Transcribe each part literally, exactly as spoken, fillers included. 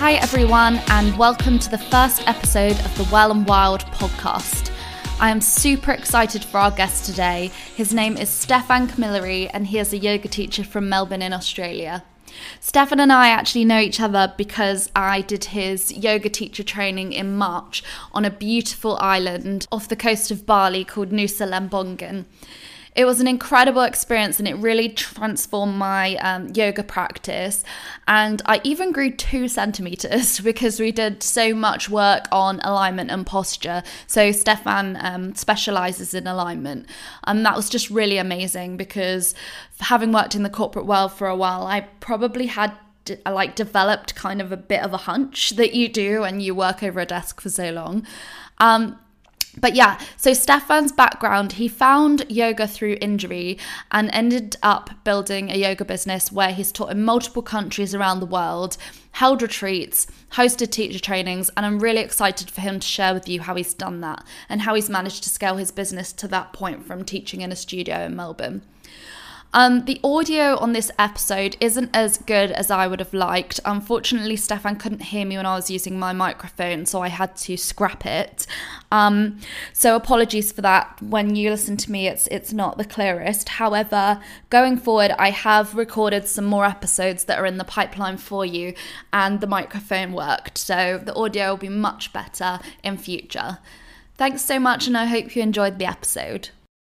Hi everyone, and welcome to the first episode of the Well and Wild podcast. I am super excited for our guest today. His name is Stefan Camilleri, and he is a yoga teacher from Melbourne in Australia. Stefan and I actually know each other because I did his yoga teacher training in March on a beautiful island off the coast of Bali called Nusa Lembongan. It was an incredible experience and it really transformed my um, yoga practice. And I even grew two centimeters because we did so much work on alignment and posture. So Stefan um, specializes in alignment. And that was just really amazing because having worked in the corporate world for a while, I probably had like developed kind of a bit of a hunch that you do when you work over a desk for so long. Um, But yeah, so Stefan's background, he found yoga through injury and ended up building a yoga business where he's taught in multiple countries around the world, held retreats, hosted teacher trainings, and I'm really excited for him to share with you how he's done that and how he's managed to scale his business to that point from teaching in a studio in Melbourne. Um, the audio on this episode isn't as good as I would have liked. Unfortunately, Stefan couldn't hear me when I was using my microphone, so I had to scrap it. Um, so apologies for that. When you listen to me, it's it's not the clearest. However, going forward, I have recorded some more episodes that are in the pipeline for you, and the microphone worked, so the audio will be much better in future. Thanks so much, and I hope you enjoyed the episode.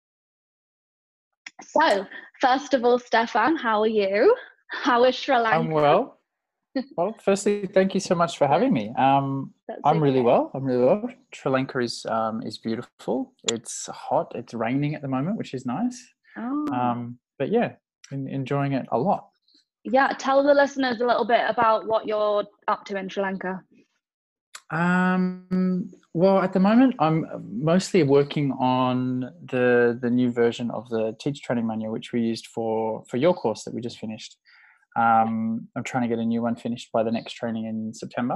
So, first of all, Stefan, how are you? How is Sri Lanka? I'm well. Well, firstly, thank you so much for having me. Um, I'm okay. really well. I'm really well. Sri Lanka is um, is beautiful. It's hot. It's raining at the moment, which is nice. Oh. Um, but yeah, in, enjoying it a lot. Yeah, tell the listeners a little bit about what you're up to in Sri Lanka. Um, well, at the moment, I'm mostly working on the the new version of the teacher training manual, which we used for for your course that we just finished. Um, I'm trying to get a new one finished by the next training in September,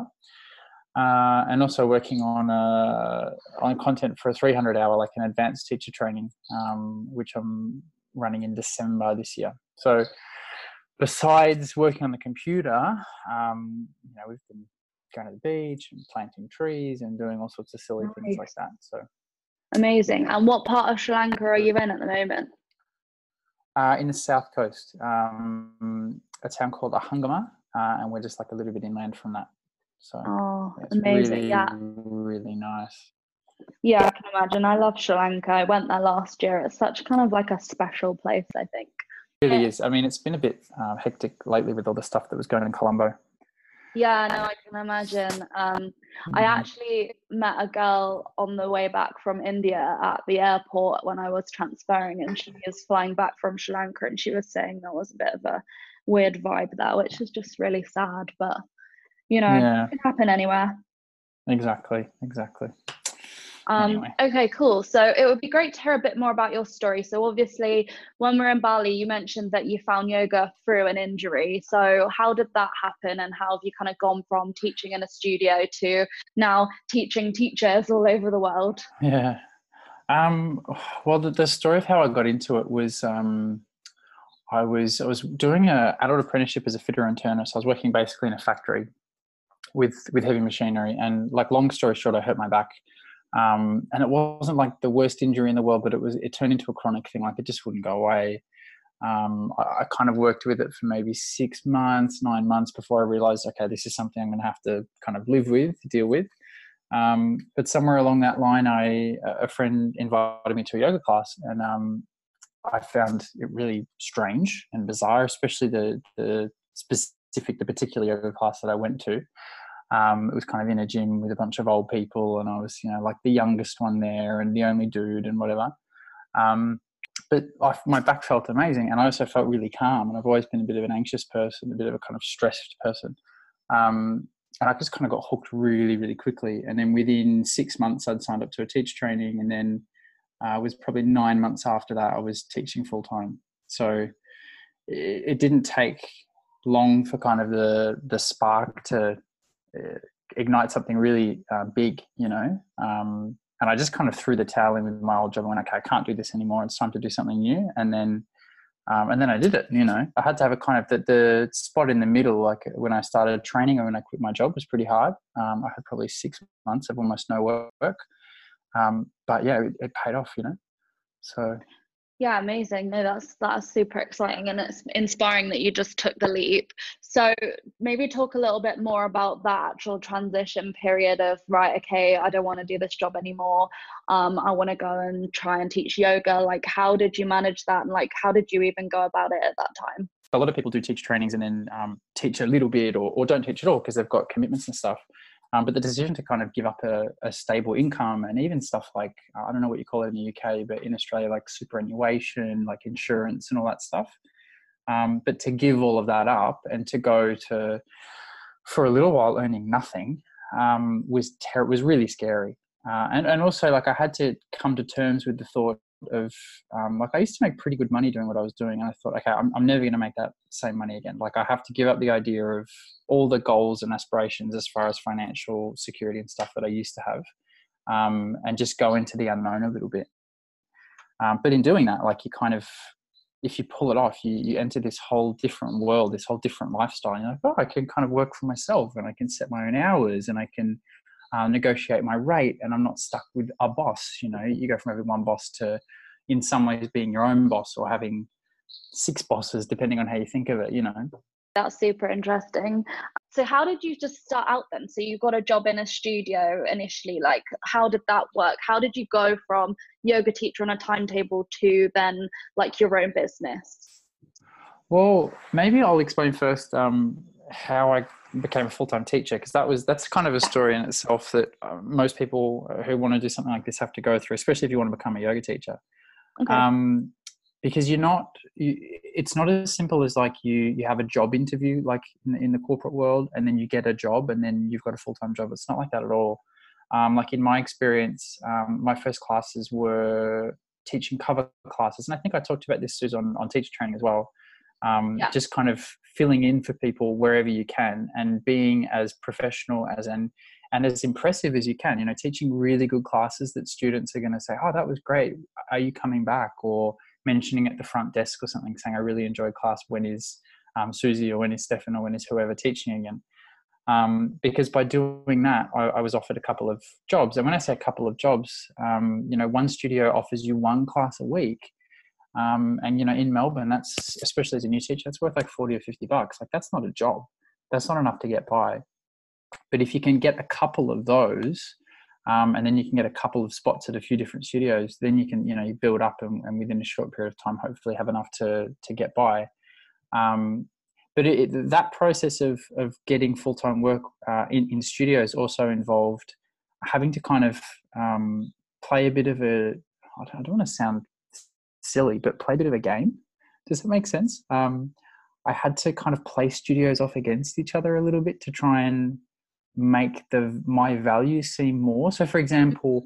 uh, and also working on uh, on content for a three hundred hour, like an advanced teacher training, um, which I'm running in December this year. So, besides working on the computer, um, you know, we've been going to the beach and planting trees and doing all sorts of silly nice. things like that. So amazing. And what part of Sri Lanka are you in at the moment? Uh, in the south coast, um, a town called Ahangama, uh, and we're just like a little bit inland from that. So oh, yeah, it's amazing! Really, yeah, really nice. Yeah, I can imagine. I love Sri Lanka. I went there last year. It's such kind of like a special place, I think. It really is. I mean, it's been a bit uh, hectic lately with all the stuff that was going on in Colombo. Yeah, no, I can imagine. Um, mm-hmm. I actually met a girl on the way back from India at the airport when I was transferring, and she was flying back from Sri Lanka, and she was saying there was a bit of a weird vibe there, which is just really sad. But, you know, yeah. It can happen anywhere. Exactly, exactly. Um, anyway. Okay, cool. So it would be great to hear a bit more about your story. So obviously, when we're in Bali, you mentioned that you found yoga through an injury. So how did that happen, and how have you kind of gone from teaching in a studio to now teaching teachers all over the world? Yeah. Um, well, the, the story of how I got into it was um, I was I was doing a adult apprenticeship as a fitter and turner. So I was working basically in a factory with with heavy machinery, and like long story short, I hurt my back. Um, and it wasn't like the worst injury in the world, but it was, it turned into a chronic thing. Like it just wouldn't go away. Um, I, I kind of worked with it for maybe six months, nine months before I realized, okay, this is something I'm going to have to kind of live with, deal with. Um, but somewhere along that line, I, a friend invited me to a yoga class, and um, I found it really strange and bizarre, especially the, the specific, the particular yoga class that I went to. Um, it was kind of in a gym with a bunch of old people, and I was, you know, like the youngest one there and the only dude and whatever. Um, but I, my back felt amazing, and I also felt really calm. And I've always been a bit of an anxious person, a bit of a kind of stressed person. Um, and I just kind of got hooked really, really quickly. And then within six months, I'd signed up to a teacher training, and then uh, it was probably nine months after that I was teaching full time. So it, it didn't take long for kind of the the spark to ignite something really uh, big, you know. Um, and I just kind of threw the towel in with my old job and went, okay, I can't do this anymore. It's time to do something new. And then Um, and then I did it, you know. I had to have a kind of the, the spot in the middle, like when I started training and when I quit my job was pretty hard. Um, I had probably six months of almost no work. Um, but yeah, it, it paid off, you know. So yeah, amazing. No, that's that's super exciting, and it's inspiring that you just took the leap. So maybe talk a little bit more about that actual transition period of, right, okay, I don't want to do this job anymore. Um, I want to go and try and teach yoga. Like, how did you manage that? And like, how did you even go about it at that time? A lot of people do teach trainings and then um, teach a little bit or, or don't teach at all because they've got commitments and stuff. Um, but the decision to kind of give up a, a stable income and even stuff like, I don't know what you call it in the U K, but in Australia, like superannuation, like insurance and all that stuff. Um, but to give all of that up and to go to, for a little while, earning nothing um, was ter- was really scary. Uh, and, and also, like, I had to come to terms with the thought of, um, like, I used to make pretty good money doing what I was doing. And I thought, okay, I'm, I'm never going to make that same money again. Like, I have to give up the idea of all the goals and aspirations as far as financial security and stuff that I used to have, um, and just go into the unknown a little bit. Um, but in doing that, like, you kind of, if you pull it off, you, you enter this whole different world, this whole different lifestyle. And you're like, oh, I can kind of work for myself and I can set my own hours and I can uh, negotiate my rate and I'm not stuck with a boss. You know, you go from having one boss to, in some ways, being your own boss or having six bosses, depending on how you think of it, you know. That's super interesting. So how did you just start out then? So you got a job in a studio initially. Like, how did that work? How did you go from yoga teacher on a timetable to then like your own business? Well, maybe I'll explain first um, how I became a full-time teacher, because that was that's kind of a story in itself that uh, most people who want to do something like this have to go through, especially if you want to become a yoga teacher. Okay. Um, because you're not, you, it's not as simple as like you you have a job interview like in, in the corporate world and then you get a job and then you've got a full-time job. It's not like that at all. Um, like in my experience, um, my first classes were teaching cover classes. And I think I talked about this, Suze, on, on teacher training as well. Um, Yeah. Just kind of filling in for people wherever you can and being as professional as an and as impressive as you can, you know, teaching really good classes that students are going to say, oh, that was great. Are you coming back? Or mentioning at the front desk or something, saying, I really enjoyed class. When is um, Susie or when is Stefan or when is whoever teaching again? Um, because by doing that, I, I was offered a couple of jobs. And when I say a couple of jobs, um, you know, one studio offers you one class a week. Um, and, you know, in Melbourne, that's, especially as a new teacher, that's worth like forty or fifty bucks. Like, that's not a job. That's not enough to get by. But if you can get a couple of those, um, and then you can get a couple of spots at a few different studios, then you can, you know, you build up and, and within a short period of time, hopefully have enough to to get by. Um, but it, it, that process of of getting full-time work uh, in, in studios also involved having to kind of um, play a bit of a, I don't want to sound silly, but play a bit of a game. Does that make sense? Um, I had to kind of play studios off against each other a little bit to try and make the my value seem more. So, for example,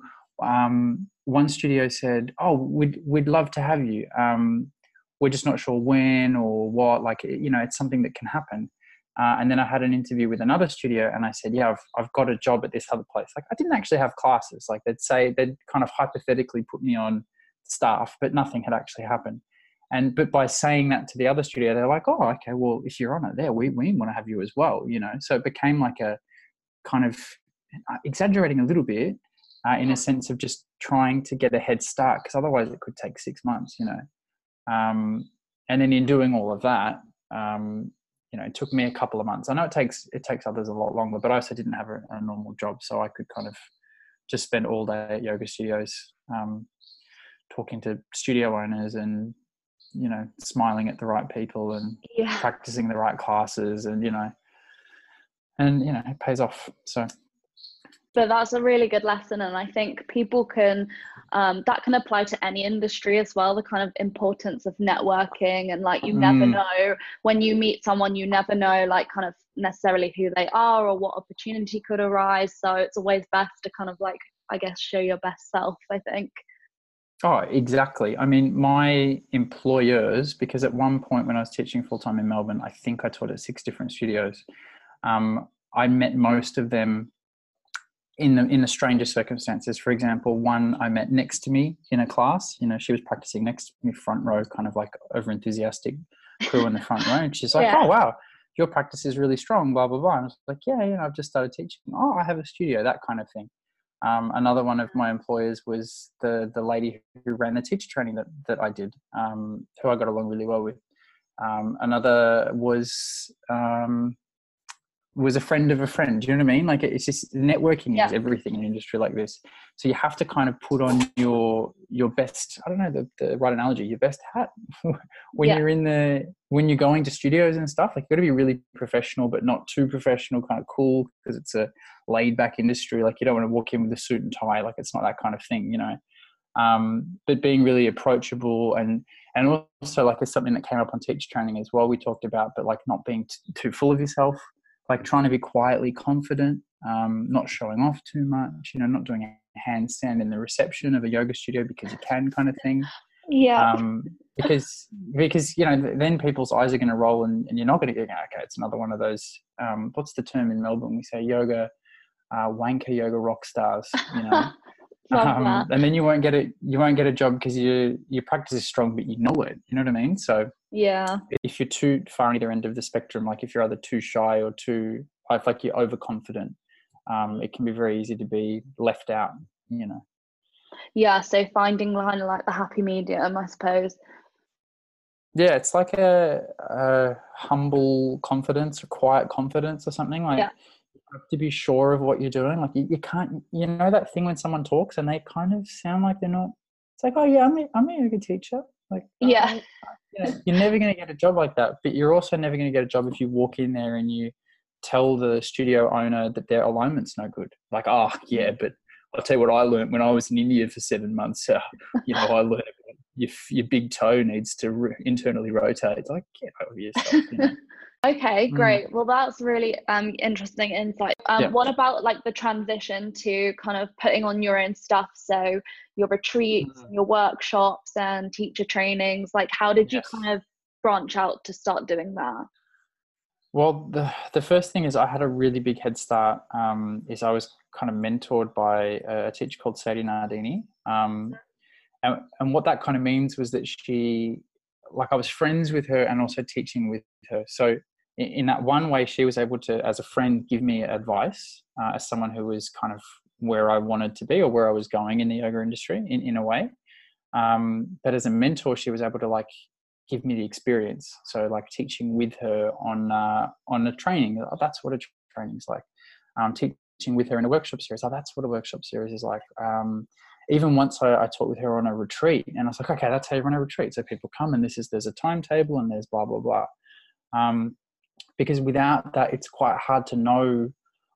um, one studio said, "Oh, we'd we'd love to have you. Um, we're just not sure when or what. Like, you know, it's something that can happen." Uh, and then I had an interview with another studio, and I said, "Yeah, I've I've got a job at this other place." Like, I didn't actually have classes. Like, they'd say they'd kind of hypothetically put me on staff, but nothing had actually happened. And but by saying that to the other studio, they're like, "Oh, okay, well, if you're on it there, we we want to have you as well." You know, so it became like a kind of exaggerating a little bit uh, in a sense of just trying to get a head start, because otherwise it could take six months, you know. Um, and then in doing all of that, um, you know, it took me a couple of months. I know it takes it takes others a lot longer, but I also didn't have a, a normal job, so I could kind of just spend all day at yoga studios, um, talking to studio owners and, you know, smiling at the right people and Yeah. practicing the right classes, and, you know, and, you know, it pays off. So. But that's a really good lesson. And I think people can, um, that can apply to any industry as well, the kind of importance of networking. And like, you Mm. never know when you meet someone, you never know like kind of necessarily who they are or what opportunity could arise. So it's always best to kind of like, I guess, show your best self, I think. Oh, exactly. I mean, my employers, because at one point when I was teaching full-time in Melbourne, I think I taught at six different studios. Um, I met most of them in the in the strangest circumstances. For example, one I met next to me in a class. You know, she was practicing next to me, front row, kind of like over enthusiastic crew in the front row. And she's like, Yeah. "Oh wow, your practice is really strong." Blah blah blah. And I was like, "Yeah, you know, I've just started teaching. Oh, I have a studio." That kind of thing. Um, another one of my employers was the the lady who ran the teacher training that that I did, um, who I got along really well with. Um, another was. Um, was a friend of a friend. Do you know what I mean? Like, it's just networking Yeah. is everything in an industry like this. So you have to kind of put on your your best, I don't know the, the right analogy, your best hat when Yeah. you're in the when you're going to studios and stuff. Like, you've got to be really professional, but not too professional, kind of cool, because it's a laid back industry. Like, you don't want to walk in with a suit and tie. Like, it's not that kind of thing, you know. Um, but being really approachable, and and also, like, it's something that came up on teacher training as well, we talked about, but like not being t- too full of yourself. Like, trying to be quietly confident, um, not showing off too much, you know, not doing a handstand in the reception of a yoga studio because you can, kind of thing. Yeah. Um, because, because, you know, then people's eyes are going to roll, and, and you're not going to get, okay, it's another one of those, um, what's the term in Melbourne? We say yoga, uh, wanker yoga rock stars, you know. Love um, that. and then you won't get it, you won't get a job because you, your practice is strong, but you know it, you know what I mean? So, yeah. if you're too far on either end of the spectrum, like if you're either too shy or too, like you're overconfident, um, it can be very easy to be left out, you know. Yeah, so finding kind of like the happy medium, I suppose. Yeah, it's like a, a humble confidence or quiet confidence or something. Like, Yeah. you have to be sure of what you're doing. Like, you, you can't, you know, that thing when someone talks and they kind of sound like they're not. It's like, oh yeah, I'm a, I'm a yoga teacher. Like, Yeah. I, you know, you're never going to get a job like that. But you're also never going to get a job if you walk in there and you tell the studio owner that their alignment's no good. Like, oh yeah, but I'll tell you what I learned when I was in India for seven months. Uh, you know, I learned your your big toe needs to re- internally rotate. It's like, get over yourself, you know. Okay, Mm. great. Well, that's really um interesting insight. Um, Yeah. what about like the transition to kind of putting on your own stuff? So your retreats, Mm. your workshops, and teacher trainings. Like, how did you Yes. kind of branch out to start doing that? Well, the the first thing is I had a really big head start. Um, is I was kind of mentored by a teacher called Sadie Nardini. Um, and, and what that kind of means was that she, like, I was friends with her and also teaching with her. So in, in that one way, she was able to, as a friend, give me advice uh, as someone who was kind of where I wanted to be or where I was going in the yoga industry in, in a way. Um, but as a mentor, she was able to like give me the experience. So like teaching with her on uh, on a training, oh, that's what a training is like. Um, teaching with her in a workshop series, oh, that's what a workshop series is like. Um, even once I, I taught with her on a retreat, and I was like, okay, that's how you run a retreat. So people come, and this is there's a timetable, and there's blah blah blah. Um, because without that, it's quite hard to know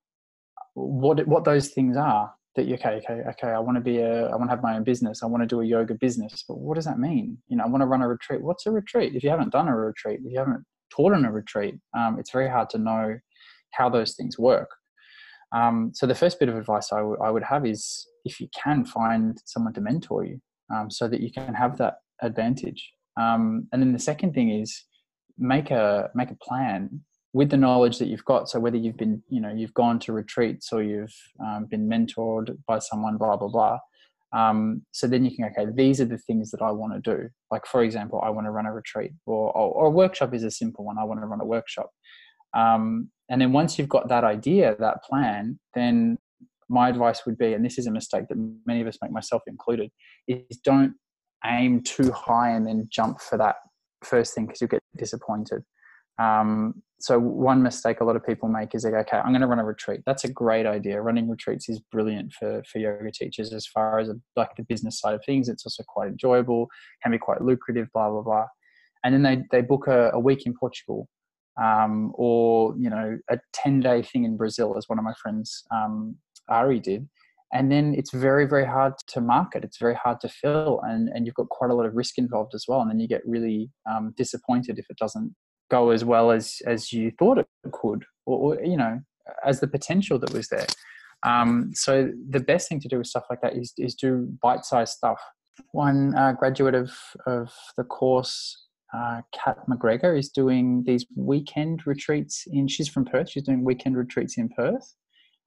what what those things are. That you okay, okay, okay. I want to be a, I want to have my own business. I want to do a yoga business, but what does that mean? You know, I want to run a retreat. What's a retreat? If you haven't done a retreat, if you haven't taught on a retreat, um, it's very hard to know how those things work. Um, so the first bit of advice I, w- I would have is if you can find someone to mentor you, um, so that you can have that advantage. Um, and then the second thing is make a make a plan with the knowledge that you've got. So whether you've been, you know, you've gone to retreats or you've um, been mentored by someone, blah, blah, blah. Um, so then you can, okay, these are the things that I want to do. Like, for example, I want to run a retreat or, or, or a workshop is a simple one. I want to run a workshop. Um, and then once you've got that idea, that plan, then my advice would be, and this is a mistake that many of us make, myself included, is don't aim too high and then jump for that first thing because you'll get disappointed. Um, so one mistake a lot of people make is like, okay, I'm going to run a retreat. That's a great idea. Running retreats is brilliant for, for yoga teachers as far as a, like the business side of things. It's also quite enjoyable, can be quite lucrative, blah, blah, blah. And then they, they book a, a week in Portugal, um, or, you know, a ten day thing in Brazil, as one of my friends, um, Ari did. And then it's very, very hard to market. It's very hard to fill. And, and you've got quite a lot of risk involved as well. And then you get really um, disappointed if it doesn't go as well as as you thought it could, or, or you know, as the potential that was there. Um, so the best thing to do with stuff like that is is do bite-sized stuff. One uh, graduate of of the course, uh, Kat McGregor, is doing these weekend retreats in. She's from Perth. She's doing weekend retreats in Perth,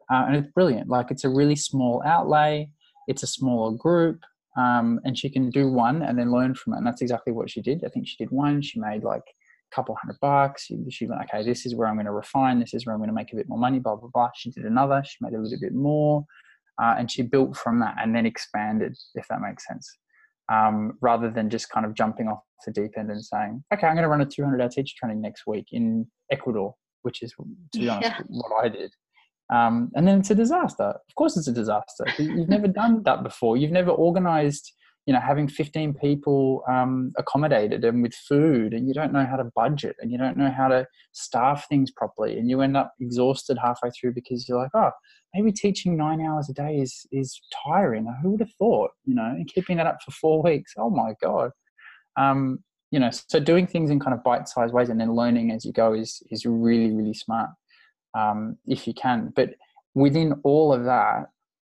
uh, and it's brilliant. Like, it's a really small outlay, it's a smaller group, um, and she can do one and then learn from it. And that's exactly what she did. I think she did one. She made like a couple hundred bucks. She, she went, okay, this is where I'm going to refine. This is where I'm going to make a bit more money, blah, blah, blah. She did another. She made a little bit more. Uh, and she built from that and then expanded, if that makes sense. Um, rather than just kind of jumping off the deep end and saying, okay, I'm going to run a two hundred hour teacher training next week in Ecuador, which is, to be honest, yeah. what I did. Um, and then it's a disaster. Of course it's a disaster. You've never done that before. You've never organized, you know, having fifteen people um, accommodated and with food, and you don't know how to budget, and you don't know how to staff things properly, and you end up exhausted halfway through because you're like, oh, maybe teaching nine hours a day is is tiring. Who would have thought, you know, and keeping that up for four weeks. Oh my God. Um, you know, so doing things in kind of bite-sized ways and then learning as you go is is really, really smart. Um, if you can. But within all of that,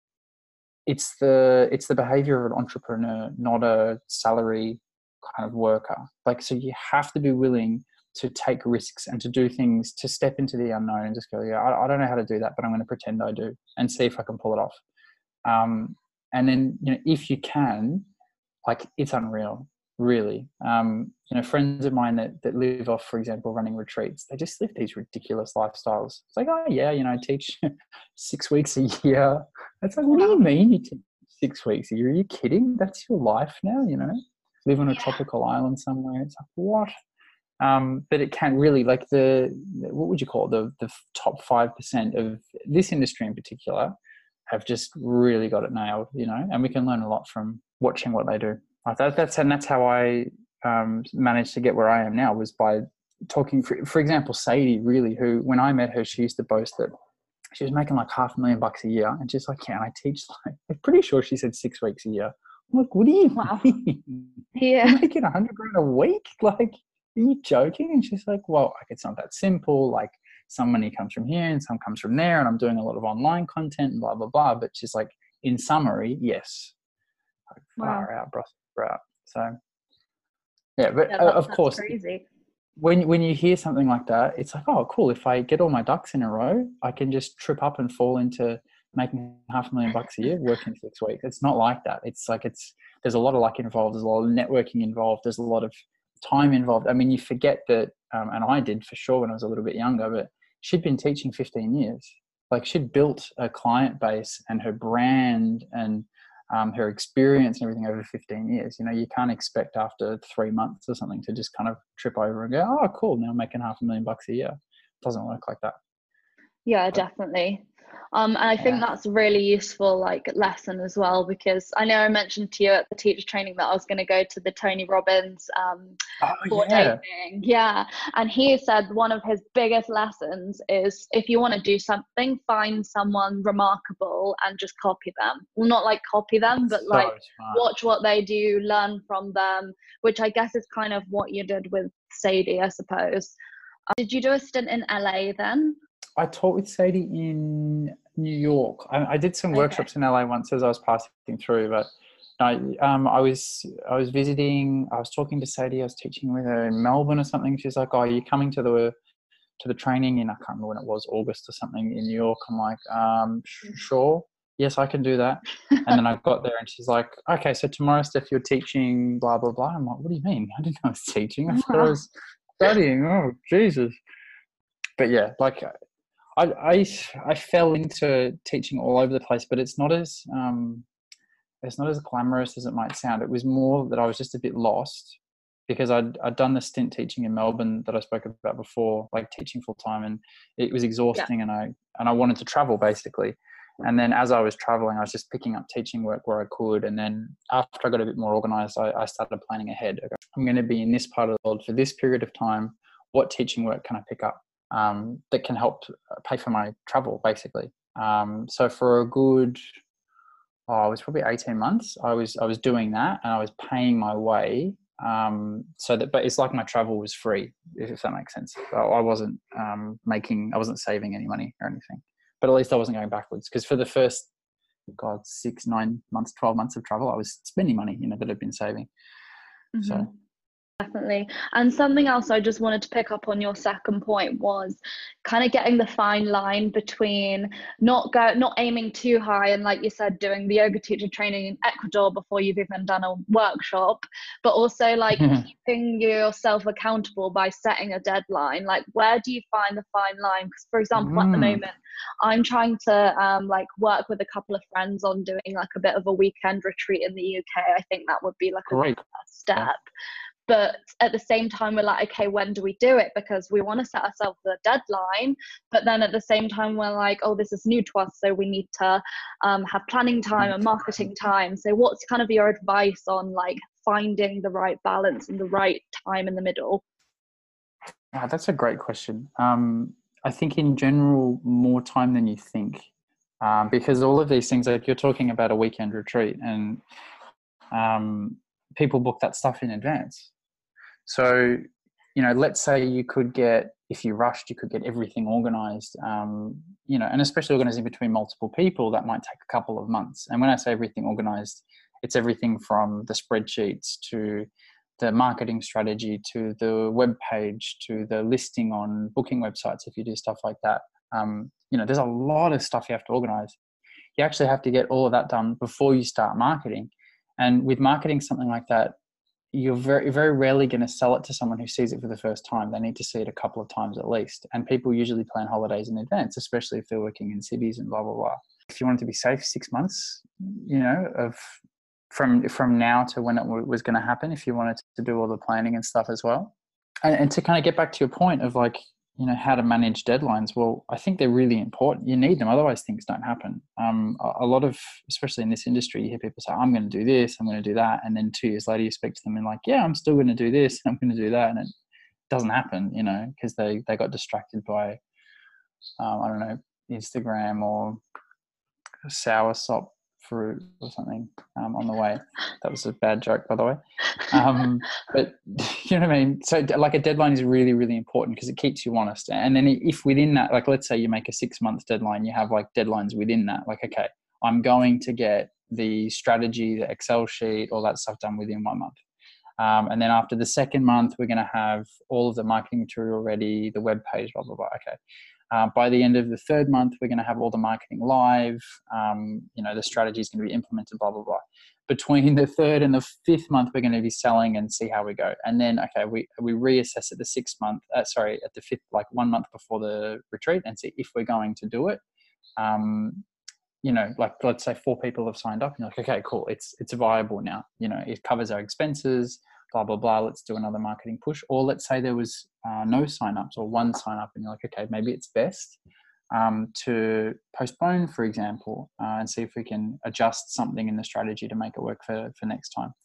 it's the it's the behavior of an entrepreneur, not a salary kind of worker. Like, so you have to be willing to take risks and to do things, to step into the unknown and just go, yeah, I, I don't know how to do that, but I'm going to pretend I do and see if I can pull it off. Um, and then, you know, if you can, like, it's unreal, really. Um, you know, friends of mine that, that live off, for example, running retreats, they just live these ridiculous lifestyles. It's like, oh yeah, you know, I teach six weeks a year. It's like, what do you mean you teach six weeks a year? Are you kidding? That's your life now, you know? Live on a yeah. tropical island somewhere. It's like, what? Um, but it can really, like, the, what would you call it? The, the top five percent of this industry in particular have just really got it nailed, you know, and we can learn a lot from watching what they do. Like that, that's, and that's how I um, managed to get where I am now, was by talking, for, for example, Sadie, really, who, when I met her, she used to boast that she was making like half a million bucks a year. And she's like, yeah, I teach, like, I'm pretty sure she said six weeks a year. I'm like, what do you wow. mean? Yeah. You're making a hundred grand a week? Like, are you joking? And she's like, well, like, it's not that simple. Like, some money comes from here and some comes from there, and I'm doing a lot of online content and blah, blah, blah. But she's like, in summary, yes. Like, far wow. out, bro. Right. So, yeah, but yeah, uh, of that's course, crazy. when when you hear something like that, it's like, oh, cool. If I get all my ducks in a row, I can just trip up and fall into making half a million bucks a year working six weeks. It's not like that. It's like, it's, there's a lot of luck involved. There's a lot of networking involved. There's a lot of time involved. I mean, you forget that, um, and I did for sure when I was a little bit younger, but she'd been teaching fifteen years. Like, she'd built a client base and her brand and um, her experience and everything over fifteen years. You know, you can't expect after three months or something to just kind of trip over and go, oh, cool, now I'm making half a million bucks a year. It doesn't work like that. Yeah, but, definitely. Um, and I think yeah. that's a really useful like lesson as well, because I know I mentioned to you at the teacher training that I was going to go to the Tony Robbins um, oh, four yeah. day thing. Yeah. And he said one of his biggest lessons is, if you want to do something, find someone remarkable and just copy them. Well, not like copy them, but so like smart. Watch what they do, learn from them, which I guess is kind of what you did with Sadie, I suppose. Uh, did you do a stint in L A then? I taught with Sadie in New York. I, I did some Okay. workshops in L A once as I was passing through, but I, um, I was I was visiting. I was talking to Sadie. I was teaching with her in Melbourne or something. She's like, "Oh, are you coming to the to the training in, I can't remember when it was, August or something in New York?" I'm like, um, "Sure, yes, I can do that." And then I got there, and she's like, "Okay, so tomorrow, Steph, you're teaching blah blah blah." I'm like, "What do you mean? I didn't know I was teaching. I thought I was studying." Oh, Jesus! But yeah, like. I, I I fell into teaching all over the place, but it's not as um, it's not as glamorous as it might sound. It was more that I was just a bit lost, because I'd I'd done the stint teaching in Melbourne that I spoke about before, like teaching full time, and it was exhausting, yeah. and I and I wanted to travel basically. And then as I was traveling, I was just picking up teaching work where I could. And then after I got a bit more organized, I, I started planning ahead. I'm going to be in this part of the world for this period of time. What teaching work can I pick up? Um, that can help pay for my travel, basically. Um, so for a good, oh, it was probably eighteen months. I was I was doing that, and I was paying my way. Um, so that, but it's like my travel was free, if that makes sense. So I wasn't um, making, I wasn't saving any money or anything. But at least I wasn't going backwards, because for the first, God, six, nine months, twelve months of travel, I was spending money, you know, that I'd been saving. Mm-hmm. So. Definitely. And something else I just wanted to pick up on your second point was kind of getting the fine line between not go not aiming too high and, like you said, doing the yoga teacher training in Ecuador before you've even done a workshop, but also like keeping yourself accountable by setting a deadline. Like, where do you find the fine line? Because, for example, mm. at the moment I'm trying to um like work with a couple of friends on doing like a bit of a weekend retreat in the U K. I think that would be like a great step. Yeah. But at the same time, we're like, okay, when do we do it? Because we want to set ourselves a deadline. But then at the same time, we're like, oh, this is new to us. So we need to um, have planning time and marketing time. So what's kind of your advice on like finding the right balance and the right time in the middle? Oh, that's a great question. Um, I think in general, more time than you think. Um, because all of these things, like you're talking about a weekend retreat, and um, people book that stuff in advance. So, you know, let's say you could get, if you rushed, you could get everything organized, um, you know, and especially organizing between multiple people, that might take a couple of months. And when I say everything organized, it's everything from the spreadsheets to the marketing strategy to the web page to the listing on booking websites if you do stuff like that. Um, you know, there's a lot of stuff you have to organize. You actually have to get all of that done before you start marketing. And with marketing something like that, you're very, very rarely going to sell it to someone who sees it for the first time. They need to see it a couple of times at least. And people usually plan holidays in advance, especially if they're working in cities and blah, blah, blah. If you want to be safe, six months, you know, of from from now to when it w- was going to happen, if you wanted to do all the planning and stuff as well. And, and to kind of get back to your point of like, you know, how to manage deadlines. Well, I think they're really important. You need them. Otherwise things don't happen. Um, a, a lot of, especially in this industry, you hear people say, I'm going to do this, I'm going to do that. And then two years later you speak to them and like, yeah, I'm still going to do this, I'm going to do that. And it doesn't happen, you know, because they, they got distracted by, um, I don't know, Instagram or sour sop fruit or something um, on the way. That was a bad joke, by the way. Um, but you know what I mean? So like a deadline is really, really important because it keeps you honest. And then if within that, like let's say you make a six month deadline, you have like deadlines within that, like, okay, I'm going to get the strategy, the Excel sheet, all that stuff done within one month. Um, and then after the second month, we're going to have all of the marketing material ready, the web page, blah, blah, blah. Okay. Uh, by the end of the third month, we're going to have all the marketing live. Um, you know, the strategy is going to be implemented, blah, blah, blah. Between the third and the fifth month, we're going to be selling and see how we go. And then, okay, we, we reassess at the sixth month, uh, sorry, at the fifth, like one month before the retreat and see if we're going to do it. Um, you know, like let's say four people have signed up and you're like, okay, cool. It's, it's viable now. You know, it covers our expenses, blah, blah, blah. Let's do another marketing push. Or let's say there was uh, no signups or one sign up and you're like, okay, maybe it's best um, to postpone, for example, uh, and see if we can adjust something in the strategy to make it work for, for next time.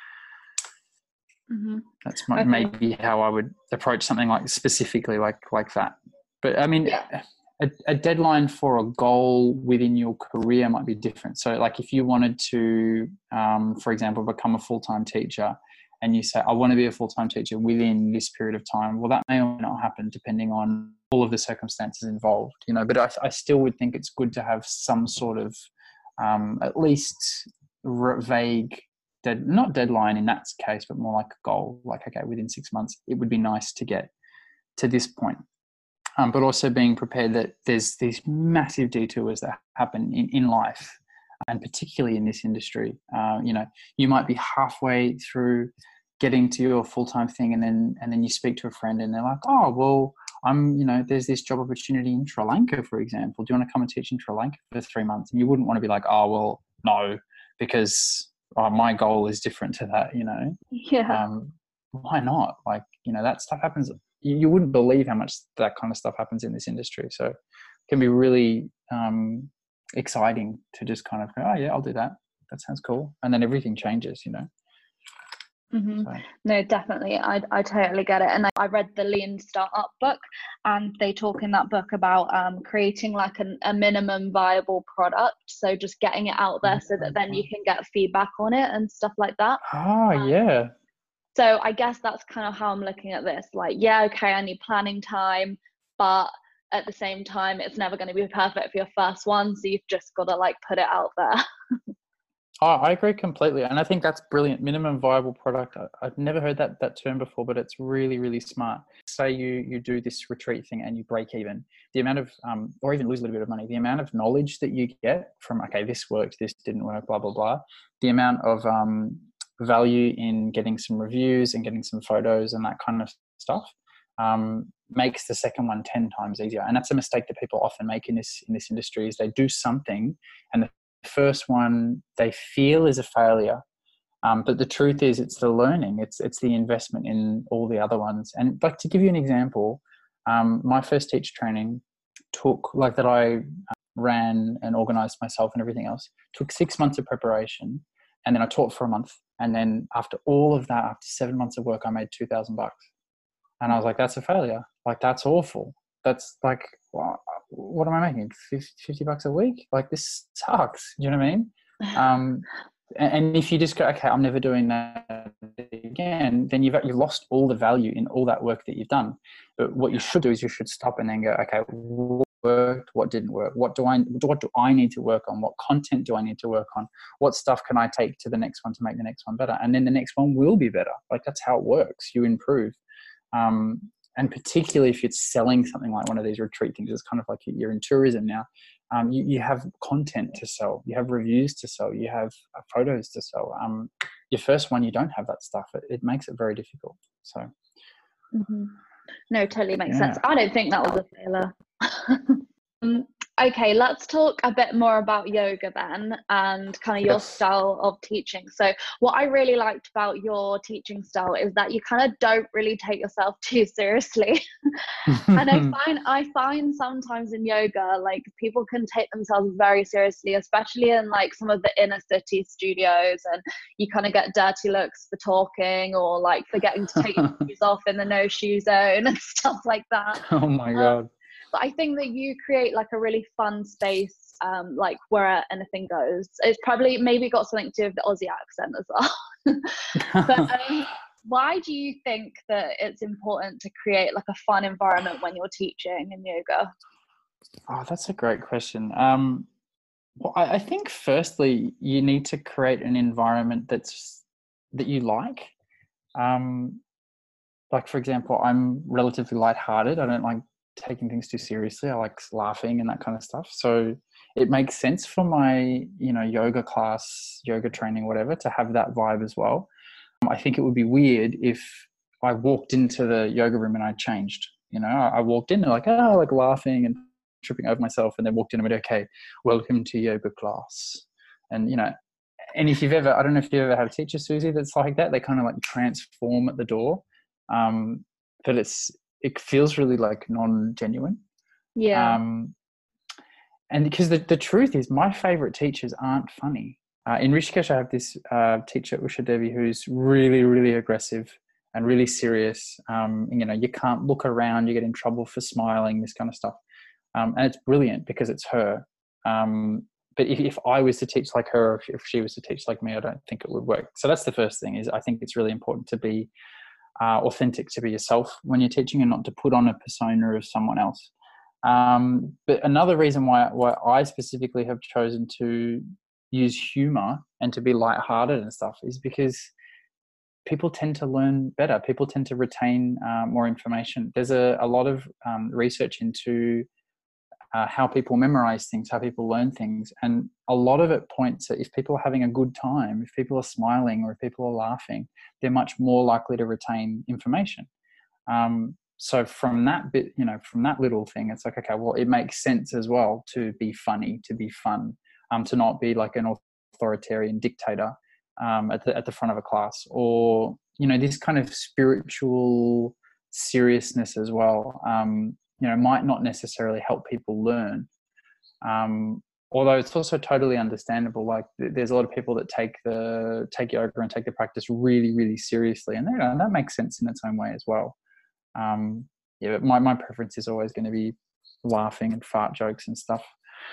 Mm-hmm. That's my, okay. maybe how I would approach something like specifically like, like that. But I mean, yeah. a, a deadline for a goal within your career might be different. So like if you wanted to, um, for example, become a full-time teacher, and you say, I want to be a full-time teacher within this period of time, well, that may or may not happen depending on all of the circumstances involved, you know, but I, I still would think it's good to have some sort of um, at least vague, dead, not deadline in that case, but more like a goal, like, okay, within six months, it would be nice to get to this point. Um, but also being prepared that there's these massive detours that happen in, in life, and particularly in this industry. Uh, you know, you might be halfway through getting to your full-time thing and then and then you speak to a friend and they're like, oh, well, I'm, you know, there's this job opportunity in Sri Lanka, for example. Do you want to come and teach in Sri Lanka for three months? And you wouldn't want to be like, oh, well, no, because oh, my goal is different to that, you know. Yeah. Um, why not? Like, you know, that stuff happens. You, you wouldn't believe how much that kind of stuff happens in this industry. So it can be really um, exciting to just kind of go, oh, yeah, I'll do that. That sounds cool. And then everything changes, you know. Mm-hmm. So. No, definitely. I I totally get it. And I, I read the Lean Startup book, and they talk in that book about um, creating like an, a minimum viable product. So just getting it out there so that then you can get feedback on it and stuff like that. Oh, um, yeah. So I guess that's kind of how I'm looking at this. Like, yeah, okay, I need planning time, but at the same time, it's never going to be perfect for your first one. So you've just got to like put it out there. Oh, I agree completely, and I think that's brilliant. Minimum viable product. I, I've never heard that that term before, but it's really, really smart. Say you you do this retreat thing and you break even. The amount of, um, or even lose a little bit of money. The amount of knowledge that you get from, okay, this worked, this didn't work, blah blah blah. The amount of um, value in getting some reviews and getting some photos and that kind of stuff um, makes the second one ten times easier. And that's a mistake that people often make in this in this industry, is they do something and the first one they feel is a failure, um, but the truth is it's the learning, it's it's the investment in all the other ones. And like, to give you an example, um, my first teacher training took, like, that I ran and organized myself and everything else, took six months of preparation, and then I taught for a month, and then after all of that, after seven months of work, I made two thousand bucks. And I was like, that's a failure. Like, that's awful. That's like, well, what am I making? fifty bucks a week? Like, this sucks. Do you know what I mean? Um, and, and if you just go, okay, I'm never doing that again, then you've, you've lost all the value in all that work that you've done. But what you should do is you should stop and then go, okay, what worked? What didn't work? What do I, what do I need to work on? What content do I need to work on? What stuff can I take to the next one to make the next one better? And then the next one will be better. Like, that's how it works. You improve. Um, and particularly if it's selling something like one of these retreat things, it's kind of like you're in tourism now. Um, you, you have content to sell, you have reviews to sell, you have uh, photos to sell. Um, your first one, you don't have that stuff. It, it makes it very difficult. So, mm-hmm. No, totally makes yeah. sense. I don't think that was a failure. um, okay, let's talk a bit more about yoga then, and kind of your Yes. style of teaching. So what I really liked about your teaching style is that you kind of don't really take yourself too seriously. And I find I find sometimes in yoga, like, people can take themselves very seriously, especially in like some of the inner city studios, and you kind of get dirty looks for talking, or like forgetting to take your shoes off in the no shoe zone and stuff like that. Oh my God. Um, but I think that you create like a really fun space, um, like where anything goes. It's probably maybe got something to do with the Aussie accent as well. But um, why do you think that it's important to create like a fun environment when you're teaching in yoga? Oh, that's a great question. Um, well, I, I think firstly, you need to create an environment that's that you like. Um, like, for example, I'm relatively lighthearted. I don't like taking things too seriously. I like laughing and that kind of stuff. So it makes sense for my, you know, yoga class, yoga training, whatever, to have that vibe as well. Um, I think it would be weird if I walked into the yoga room and I changed. You know, I, I walked in and like, oh, like laughing and tripping over myself, and then walked in and went, okay, welcome to yoga class. And, you know, and if you've ever, I don't know if you ever had a teacher, Susie, that's like that. They kind of like transform at the door. Um, but it's, it feels really like non-genuine. Yeah. Um, and because the, the truth is, my favorite teachers aren't funny. Uh, in Rishikesh, I have this uh, teacher, Usha Devi, who's really, really aggressive and really serious. Um, you know, you can't look around, you get in trouble for smiling, this kind of stuff. Um, and it's brilliant because it's her. Um, but if, if I was to teach like her, or if, if she was to teach like me, I don't think it would work. So that's the first thing, is I think it's really important to be uh, authentic, to be yourself when you're teaching, and not to put on a persona of someone else. Um, but another reason why, why I specifically have chosen to use humor and to be lighthearted and stuff is because people tend to learn better. People tend to retain uh, more information. There's a, a lot of um, research into uh, how people memorize things, how people learn things. And a lot of it points at, if people are having a good time, if people are smiling, or if people are laughing, they're much more likely to retain information. Um, so from that bit, you know, from that little thing, it's like, okay, well, it makes sense as well to be funny, to be fun, um, to not be like an authoritarian dictator um, at the at the front of a class, or, you know, this kind of spiritual seriousness as well. Um, you know, might not necessarily help people learn. Um, although it's also totally understandable. Like, there's a lot of people that take the take yoga and take the practice really, really seriously, and, you know, that makes sense in its own way as well. Um, yeah, but my, my preference is always going to be laughing and fart jokes and stuff.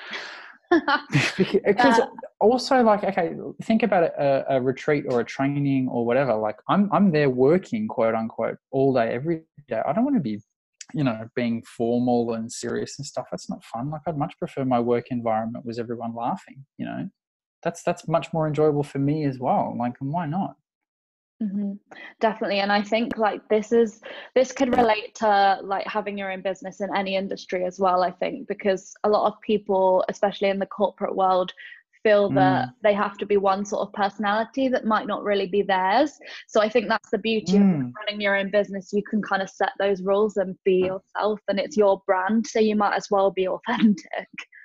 Because also, like, okay, think about a, a retreat or a training or whatever. Like, I'm I'm there working, quote unquote, all day, every day. I don't want to be, you know, being formal and serious and stuff. That's not fun. Like, I'd much prefer my work environment was everyone laughing, you know. that's that's much more enjoyable for me as well. Like, why not? Mm-hmm. Definitely. And I think like this is this could relate to like having your own business in any industry as well, I think, because a lot of people, especially in the corporate world, feel that Mm, they have to be one sort of personality that might not really be theirs. So I think that's the beauty of mm. running your own business. You can kind of set those rules and be yourself, and it's your brand, so you might as well be authentic.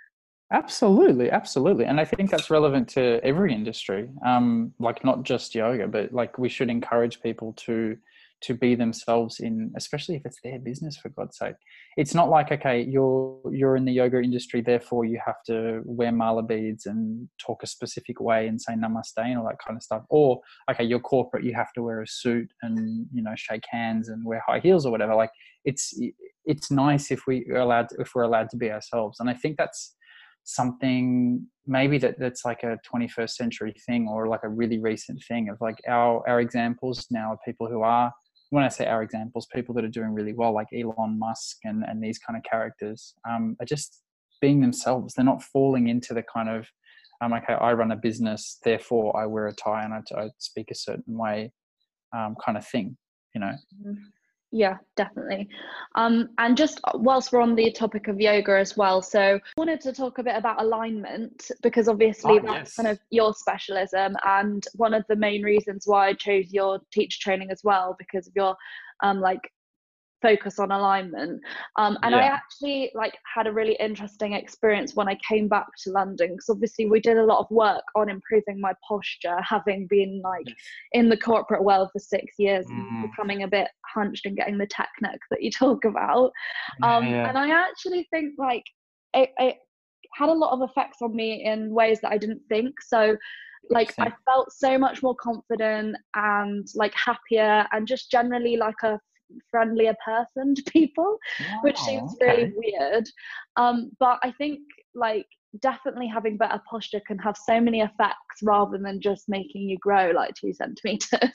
Absolutely, absolutely. And I think that's relevant to every industry, um, like not just yoga, but like we should encourage people to to be themselves in, especially if it's their business, for God's sake. It's not like, okay, you're you're in the yoga industry, therefore you have to wear mala beads and talk a specific way and say namaste and all that kind of stuff. Or, okay, you're corporate, you have to wear a suit and, you know, shake hands and wear high heels or whatever. Like it's it's nice if we are allowed to, if we're allowed to be ourselves. And I think that's something maybe that that's like a twenty-first century thing, or like a really recent thing of like our our examples now are people who are, when I say our examples, people that are doing really well, like Elon Musk and and these kind of characters, um, are just being themselves. They're not falling into the kind of um, okay, I run a business, therefore I wear a tie and I, I speak a certain way, um, kind of thing, you know. Yeah, definitely. Um, and just whilst we're on the topic of yoga as well, so I wanted to talk a bit about alignment, because obviously Oh, that's yes. kind of your specialism, and one of the main reasons why I chose your teacher training as well, because of your um, like focus on alignment. Um, and I Yeah. actually like had a really interesting experience when I came back to London, because obviously we did a lot of work on improving my posture, having been like Yes. in the corporate world for six years and Mm. becoming a bit hunched and getting the tech neck that you talk about. Yeah, Um, yeah. and I actually think like it, it had a lot of effects on me in ways that I didn't think. So like I Interesting. felt so much more confident and like happier and just generally like a friendlier person to people, which Wow. seems really Okay. weird. Um, but I think like definitely having better posture can have so many effects rather than just making you grow like two centimeters.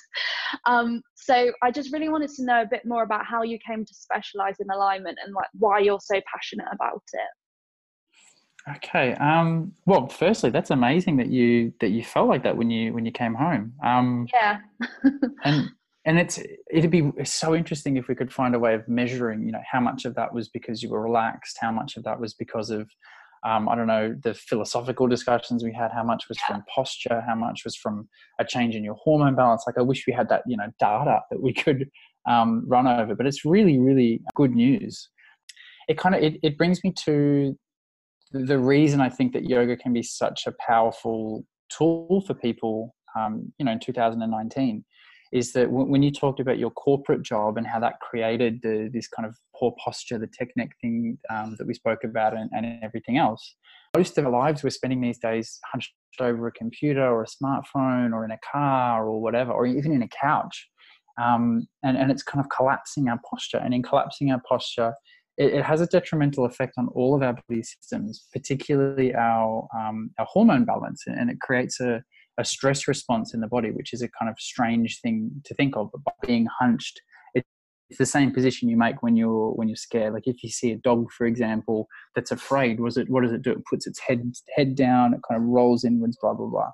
Um, so I just really wanted to know a bit more about how you came to specialize in alignment and like why you're so passionate about it. Okay. Um, well, firstly, that's amazing that you that you felt like that when you when you came home. Um, Yeah. and and it's it'd be so interesting if we could find a way of measuring, you know, how much of that was because you were relaxed, how much of that was because of, um, I don't know, the philosophical discussions we had, how much was Yeah. from posture, how much was from a change in your hormone balance. Like I wish we had that, you know, data that we could um, run over. But it's really, really good news. It kind of it, it brings me to the reason I think that yoga can be such a powerful tool for people, um, you know, in two thousand nineteen, is that w- when you talked about your corporate job and how that created the, this kind of poor posture, the technique thing um, that we spoke about, and, and everything else, most of our lives we're spending these days hunched over a computer or a smartphone or in a car or whatever, or even in a couch. Um, and, and it's kind of collapsing our posture. And in collapsing our posture, it, it has a detrimental effect on all of our body systems, particularly our um, our hormone balance, and it creates a, a stress response in the body, which is a kind of strange thing to think of. But by being hunched, it, it's the same position you make when you're when you're scared. Like if you see a dog, for example, that's afraid, was it what does it do? It puts its head head down, it kind of rolls inwards, blah blah blah.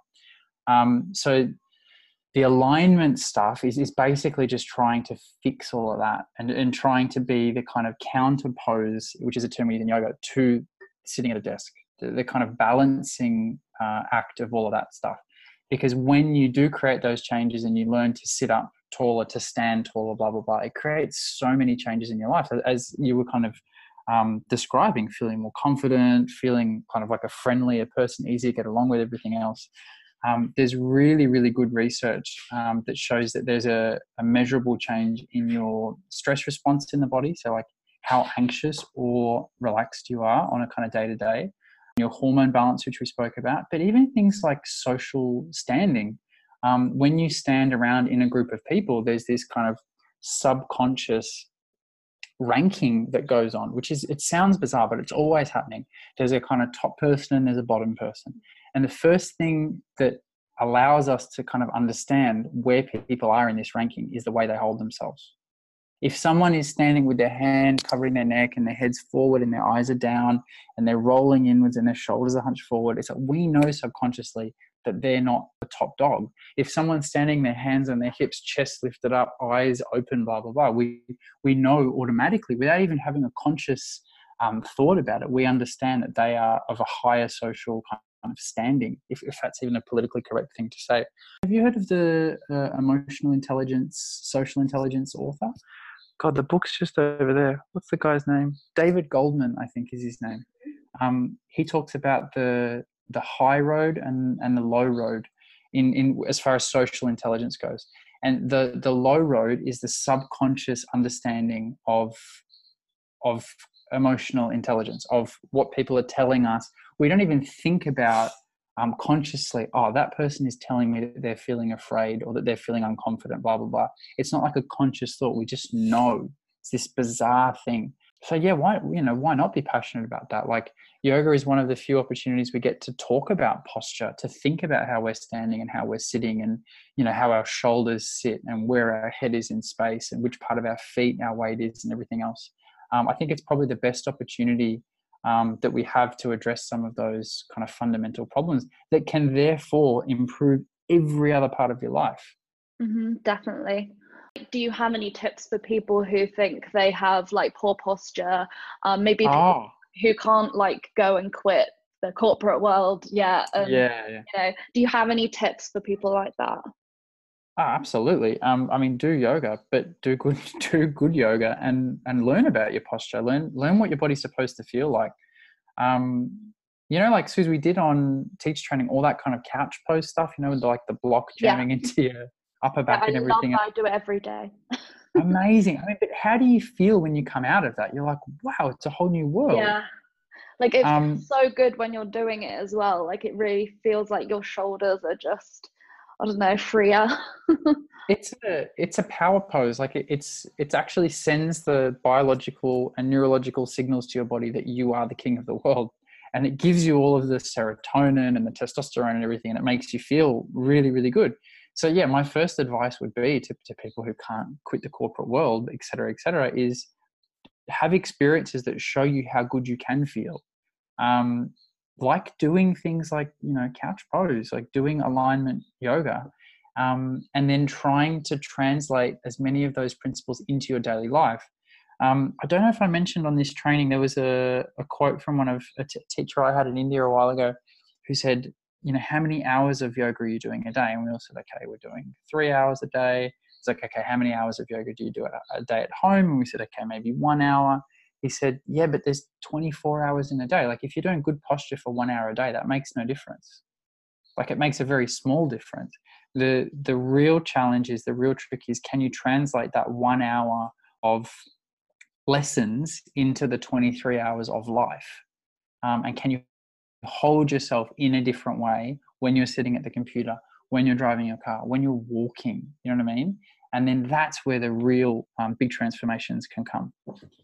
Um, so the alignment stuff is, is basically just trying to fix all of that, and, and trying to be the kind of counter pose, which is a term we use in yoga, to sitting at a desk, the, the kind of balancing uh, act of all of that stuff. Because when you do create those changes and you learn to sit up taller, to stand taller, blah, blah, blah, it creates so many changes in your life. As you were kind of um, describing, feeling more confident, feeling kind of like a friendlier person, easier to get along with, everything else. Um, there's really, really good research um, that shows that there's a, a measurable change in your stress response in the body. So like how anxious or relaxed you are on a kind of day-to-day, your hormone balance, which we spoke about, but even things like social standing. Um, when you stand around in a group of people, there's this kind of subconscious ranking that goes on, which is, it sounds bizarre, but it's always happening. There's a kind of top person and there's a bottom person. And the first thing that allows us to kind of understand where people are in this ranking is the way they hold themselves. If someone is standing with their hand covering their neck and their head's forward and their eyes are down and they're rolling inwards and their shoulders are hunched forward, it's like we know subconsciously that they're not the top dog. If someone's standing, their hands on their hips, chest lifted up, eyes open, blah, blah, blah, we, we know automatically, without even having a conscious um, thought about it, we understand that they are of a higher social kind of standing, if, if that's even a politically correct thing to say. Have you heard of the uh, emotional intelligence, social intelligence author? God, the book's just over there. What's the guy's name? David Goldman, I think is his name. Um, he talks about the the high road and, and the low road in, in as far as social intelligence goes. And the, the low road is the subconscious understanding of, of emotional intelligence, of what people are telling us. We don't even think about um, consciously, oh, that person is telling me that they're feeling afraid or that they're feeling unconfident, blah, blah, blah. It's not like a conscious thought. We just know. It's this bizarre thing. So yeah, why, you know, why not be passionate about that? Like, yoga is one of the few opportunities we get to talk about posture, to think about how we're standing and how we're sitting, and, you know, how our shoulders sit and where our head is in space and which part of our feet our weight is and everything else. Um, I think it's probably the best opportunity um, that we have to address some of those kind of fundamental problems that can therefore improve every other part of your life. Mm-hmm, definitely. Do you have any tips for people who think they have like poor posture, um, maybe Oh. who can't like go and quit the corporate world yet? And, yeah, yeah. You know, do you have any tips for people like that? Oh, absolutely. Um, I mean, do yoga, but do good, do good yoga, and and learn about your posture. Learn learn what your body's supposed to feel like. Um, you know, like Suze, we did on teach training, all that kind of couch pose stuff. You know, with like the block jamming yeah. into your upper back yeah, and everything. I love that. I do it every day. Amazing. I mean, but how do you feel when you come out of that? You're like, wow, it's a whole new world. Yeah. Like it um, feels so good when you're doing it as well. Like it really feels like your shoulders are just, I don't know, freer. it's a it's a power pose. Like it, it's it's actually sends the biological and neurological signals to your body that you are the king of the world, and it gives you all of the serotonin and the testosterone and everything, and it makes you feel really, really good. So yeah, my first advice would be to, to people who can't quit the corporate world, et cetera, et cetera, is have experiences that show you how good you can feel. Um, like doing things like, you know, couch pose, like doing alignment yoga, um, and then trying to translate as many of those principles into your daily life. Um, I don't know if I mentioned on this training, there was a, a quote from one of a t- teacher I had in India a while ago who said, you know, how many hours of yoga are you doing a day? And we all said, okay, we're doing three hours a day. It's like, okay, how many hours of yoga do you do a, a day at home? And we said, okay, maybe one hour. He said, yeah, but there's twenty-four hours in a day. Like if you're doing good posture for one hour a day, that makes no difference. Like it makes a very small difference. The, the real challenge is, the real trick is, can you translate that one hour of lessons into the twenty-three hours of life? Um, and can you hold yourself in a different way when you're sitting at the computer, when you're driving your car, when you're walking, you know what I mean? And then that's where the real um, big transformations can come.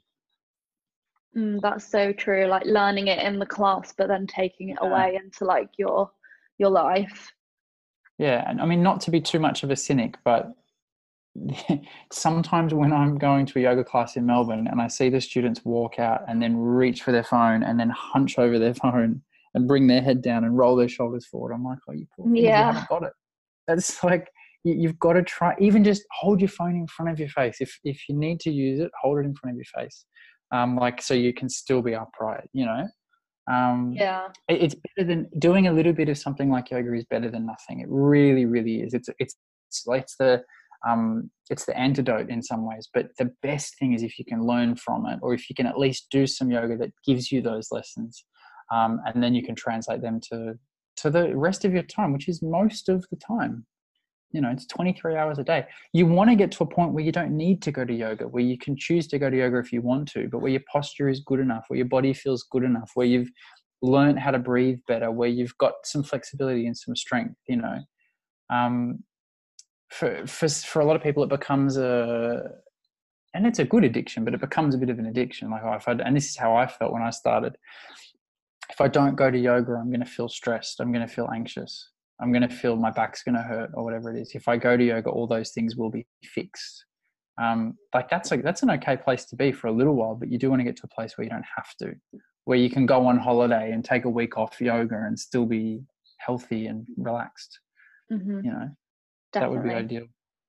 Mm, that's so true. Like learning it in the class, but then taking it yeah. away into like your, your life. Yeah. And I mean, not to be too much of a cynic, but sometimes when I'm going to a yoga class in Melbourne and I see the students walk out and then reach for their phone and then hunch over their phone and bring their head down and roll their shoulders forward, I'm like, oh, you poor things, yeah. you haven't got it. That's like, you, you've got to try, even just hold your phone in front of your face. If if you need to use it, hold it in front of your face. Um, like, so you can still be upright, you know? Um, yeah. It, it's better than doing a little bit of something like yoga is better than nothing. It really, really is. It's, it's, it's like it's the, um, it's the antidote in some ways, but the best thing is if you can learn from it, or if you can at least do some yoga that gives you those lessons. Um, and then you can translate them to, to the rest of your time, which is most of the time. You know, it's twenty-three hours a day. You want to get to a point where you don't need to go to yoga, where you can choose to go to yoga if you want to, but where your posture is good enough, where your body feels good enough, where you've learned how to breathe better, where you've got some flexibility and some strength, you know. Um, for, for, for a lot of people, it becomes a, and it's a good addiction, but it becomes a bit of an addiction. Like, oh, if I, and this is how I felt when I started. If I don't go to yoga, I'm going to feel stressed. I'm going to feel anxious. I'm going to feel my back's going to hurt, or whatever it is. If I go to yoga, all those things will be fixed. Um, like that's like, that's an okay place to be for a little while, but you do want to get to a place where you don't have to, where you can go on holiday and take a week off yoga and still be healthy and relaxed. Mm-hmm. You know, Definitely. that would be ideal.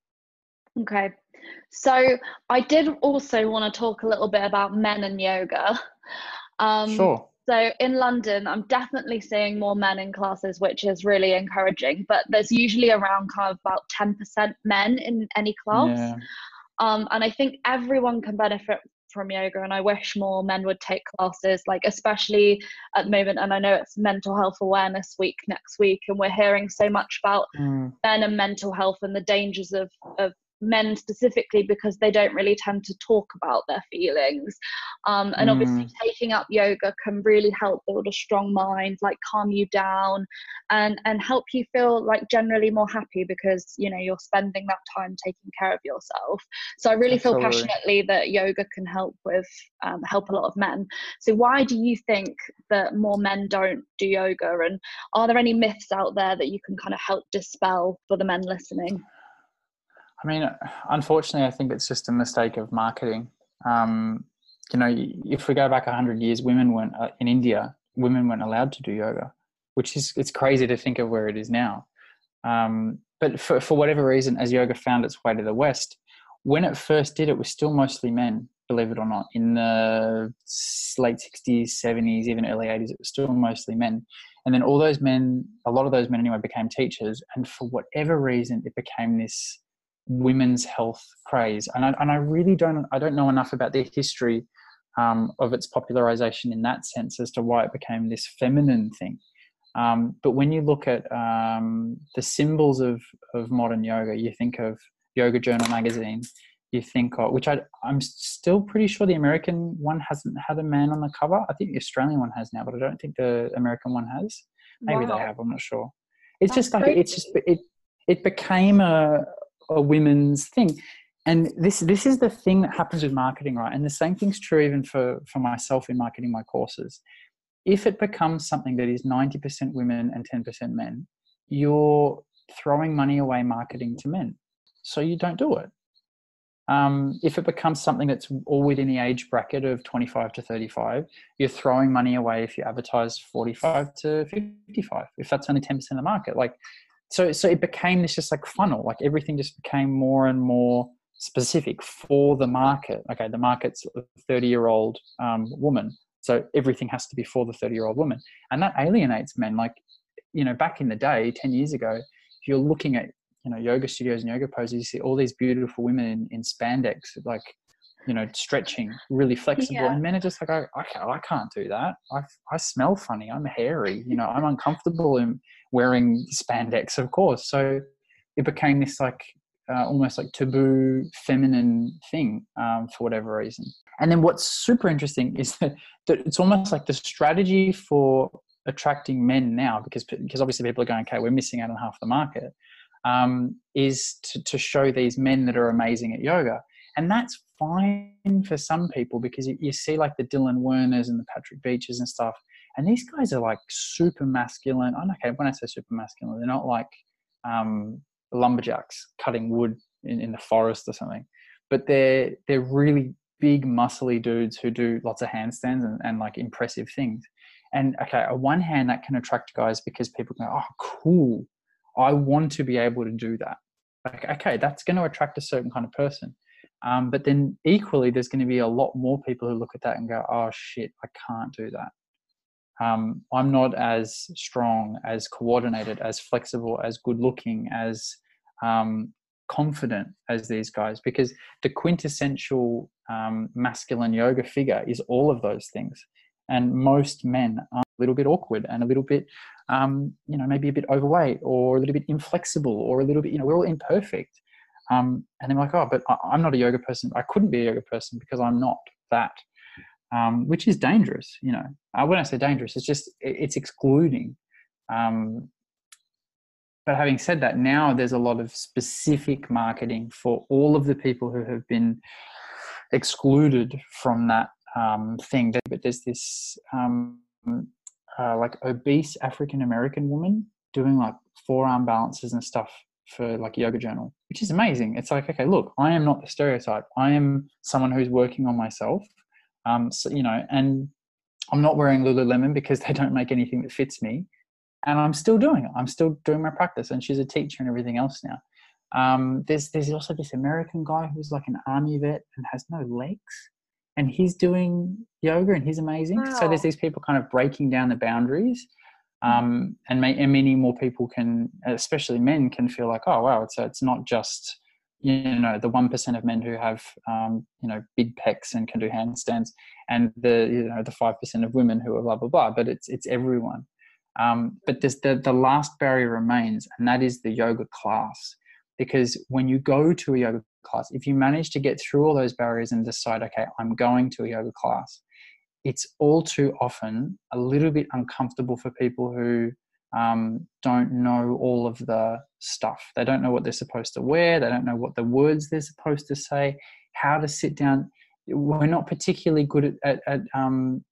Okay. So I did also want to talk a little bit about men and yoga. Um, sure. So in London, I'm definitely seeing more men in classes, which is really encouraging, but there's usually around kind of about ten percent men in any class. Yeah. Um, and I think everyone can benefit from yoga, and I wish more men would take classes, like especially at the moment. And I know it's Mental Health Awareness Week next week, and we're hearing so much about Mm. men and mental health and the dangers of, of men specifically, because they don't really tend to talk about their feelings. Um, and obviously Mm. taking up yoga can really help build a strong mind, like calm you down and, and help you feel like generally more happy, because, you know, you're spending that time taking care of yourself. So I really Absolutely. feel passionately that yoga can help with, um, help a lot of men. So why do you think that more men don't do yoga? And are there any myths out there that you can kind of help dispel for the men listening? I mean, unfortunately, I think it's just a mistake of marketing. Um, you know, if we go back one hundred years, women weren't, uh, in India, women weren't allowed to do yoga, which is, it's crazy to think of where it is now. Um, but for, for whatever reason, as yoga found its way to the West, when it first did, it was still mostly men, believe it or not. In the late sixties, seventies, even early eighties, it was still mostly men. And then all those men, a lot of those men anyway, became teachers. And for whatever reason, it became this women's health craze. And I, and I really don't, I don't know enough about the history um, of its popularization in that sense as to why it became this feminine thing. Um, but when you look at um, the symbols of, of modern yoga, you think of Yoga Journal magazine, you think of, which I, I'm still pretty sure the American one hasn't had a man on the cover. I think the Australian one has now, but I don't think the American one has. Maybe Wow. they have, I'm not sure. It's That's just like, crazy. it's just, it, it became a, a women's thing. And this, this is the thing that happens with marketing, right? And the same thing's true even for, for myself in marketing my courses. If it becomes something that is ninety percent women and ten percent men, you're throwing money away marketing to men. So you don't do it. Um, if it becomes something that's all within the age bracket of twenty-five to thirty-five, you're throwing money away if you advertise forty-five to fifty-five, if that's only ten percent of the market. Like, so, so it became this just like funnel, like everything just became more and more specific for the market. Okay, the market's a thirty year old um, woman. So everything has to be for the thirty year old woman. And that alienates men. Like, you know, back in the day, ten years ago, if you're looking at, you know, yoga studios and yoga poses, you see all these beautiful women in, in spandex, like, you know, stretching, really flexible. Yeah. And men are just like, I, I, I can't do that. I, I smell funny. I'm hairy. You know, I'm uncomfortable in wearing spandex, of course. So it became this like, Uh, almost like taboo feminine thing um, for whatever reason. And then what's super interesting is that, that it's almost like the strategy for attracting men now, because because obviously people are going, okay, we're missing out on half the market, um, is to, to show these men that are amazing at yoga. And that's fine for some people, because you, you see like the Dylan Werners and the Patrick Beaches and stuff, and these guys are like super masculine. I'm okay, when I say super masculine, they're not like um, lumberjacks cutting wood in, in the forest or something, but they're they're really big muscly dudes who do lots of handstands and, and like impressive things. And okay, on one hand that can attract guys because people go, oh cool, I want to be able to do that. Like, okay, that's going to attract a certain kind of person. Um, but then equally there's going to be a lot more people who look at that and go, oh shit, I can't do that. Um, I'm not as strong, as coordinated, as flexible, as good looking, as um, confident as these guys, because the quintessential um, masculine yoga figure is all of those things. And most men are a little bit awkward and a little bit, um, you know, maybe a bit overweight or a little bit inflexible or a little bit, you know, we're all imperfect. Um, and they're like, oh, but I'm not a yoga person. I couldn't be a yoga person because I'm not that. Um, which is dangerous, you know. Uh, when I say dangerous, it's just, it's excluding. Um, but having said that, now there's a lot of specific marketing for all of the people who have been excluded from that um, thing. But there's this um, uh, like obese African-American woman doing like forearm balances and stuff for like Yoga Journal, which is amazing. It's like, okay, look, I am not the stereotype. I am someone who's working on myself. Um, so, you know, and I'm not wearing Lululemon because they don't make anything that fits me. and I'm still doing it. I'm still doing my practice, and she's a teacher and everything else now. Um, there's there's also this American guy who's like an army vet and has no legs, and he's doing yoga and he's amazing. Wow. So there's these people kind of breaking down the boundaries, um, and, may, and many more people can, especially men, can feel like, oh wow, it's it's not just, you know, the one percent of men who have um, you know, big pecs and can do handstands, and the, you know, the five percent of women who are blah blah blah. But it's it's everyone. Um, but there's the the last barrier remains, and that is the yoga class. Because when you go to a yoga class, if you manage to get through all those barriers and decide, okay, I'm going to a yoga class, it's all too often a little bit uncomfortable for people who um, don't know all of the stuff. They don't know what they're supposed to wear. They don't know what the words they're supposed to say, how to sit down. We're not particularly good at, at, at um,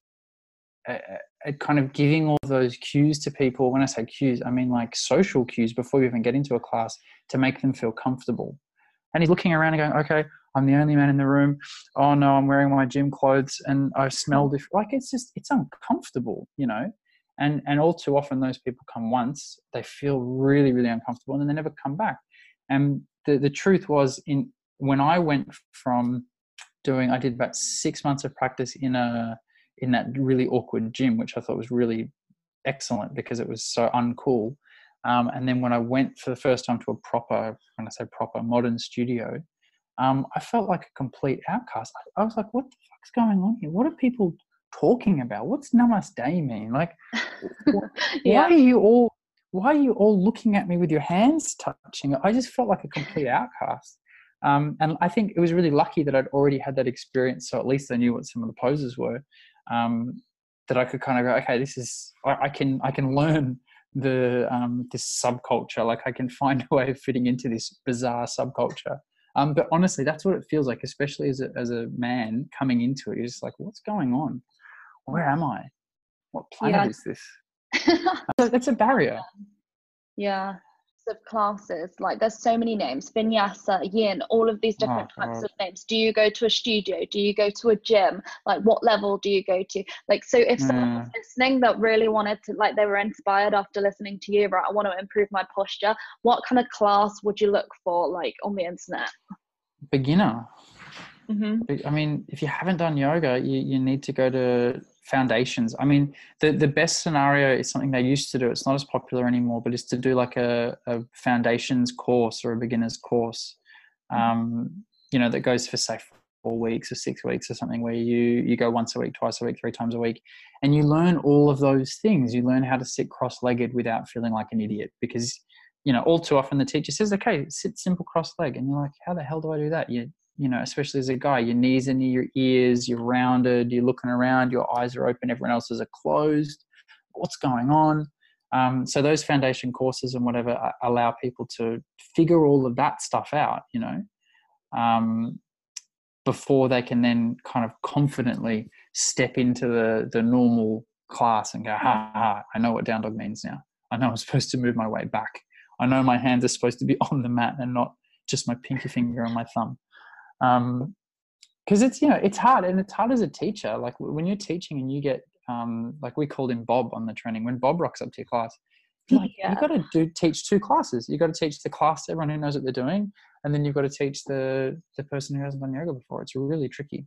at kind of giving all those cues to people. When I say cues, I mean like social cues before you even get into a class, to make them feel comfortable. And he's looking around and going, okay, I'm the only man in the room. Oh no, I'm wearing my gym clothes and I smell different. Like, it's just, it's uncomfortable, you know? And, and all too often those people come once, they feel really, really uncomfortable, and then they never come back. And the, the truth was, in when I went from doing, I did about six months of practice in a, in that really awkward gym, which I thought was really excellent because it was so uncool. Um, and then when I went for the first time to a proper, when I say proper, modern studio, um, I felt like a complete outcast. I, I was like, what the fuck's going on here? What are people talking about? What's namaste mean? Like, wh- Yeah. why are you all, why are you all looking at me with your hands touching? I just felt like a complete outcast. Um, and I think it was really lucky that I'd already had that experience. So at least I knew what some of the poses were. Um, that I could kind of go, okay, this is, I, I can, I can learn the, um, this subculture. Like, I can find a way of fitting into this bizarre subculture. Um, but honestly, that's what it feels like, especially as a, as a man coming into it. You're just like, what's going on? Where am I? What planet Yeah. is this? So it's a barrier. Yeah. Of classes, like there's so many names, vinyasa, yin, all of these different Oh, types God. of names. Do you go to a studio? Do you go to a gym? Like, what level do you go to? Like, so if someone was Mm. listening that really wanted to, like, they were inspired after listening to you, right, I want to improve my posture, what kind of class would you look for, like, on the internet? Beginner. Mm-hmm. I mean, if you haven't done yoga, you, you need to go to foundations. I mean, the, the best scenario is something they used to do. It's not as popular anymore, but it's to do like a, a foundations course or a beginner's course, um, you know, that goes for, say, four weeks or six weeks or something, where you, you go once a week, twice a week, three times a week, and you learn all of those things. You learn how to sit cross-legged without feeling like an idiot, because, you know, all too often the teacher says, okay, sit simple cross-leg. And you're like, how the hell do I do that? You, you know, especially as a guy, your knees are near your ears, you're rounded, you're looking around, your eyes are open, everyone else's are closed. What's going on? Um, so those foundation courses and whatever allow people to figure all of that stuff out, you know, um, before they can then kind of confidently step into the, the normal class and go, ha, ha, I know what down dog means now. I know I'm supposed to move my way back. I know my hands are supposed to be on the mat and not just my pinky finger and my thumb. Um, because it's, you know, it's hard, and it's hard as a teacher. Like when you're teaching and you get, um, like we called him Bob on the training. When Bob rocks up to your class, you're like, Yeah. you got to do teach two classes. You got to teach the class to everyone who knows what they're doing, and then you've got to teach the the person who hasn't done yoga before. It's really tricky.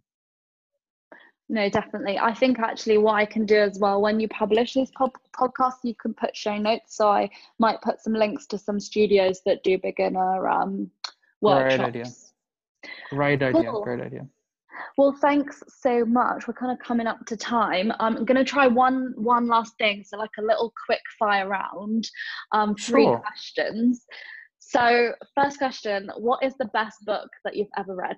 No, definitely. I think actually what I can do as well, when you publish this pod- podcast, you can put show notes. So I might put some links to some studios that do beginner um, workshops. Great idea. Great idea. Cool. Great idea. Well, thanks so much. We're kind of coming up to time. Um, I'm going to try one one last thing, so like a little quick fire round, um, three Sure. questions. So, first question: what is the best book that you've ever read?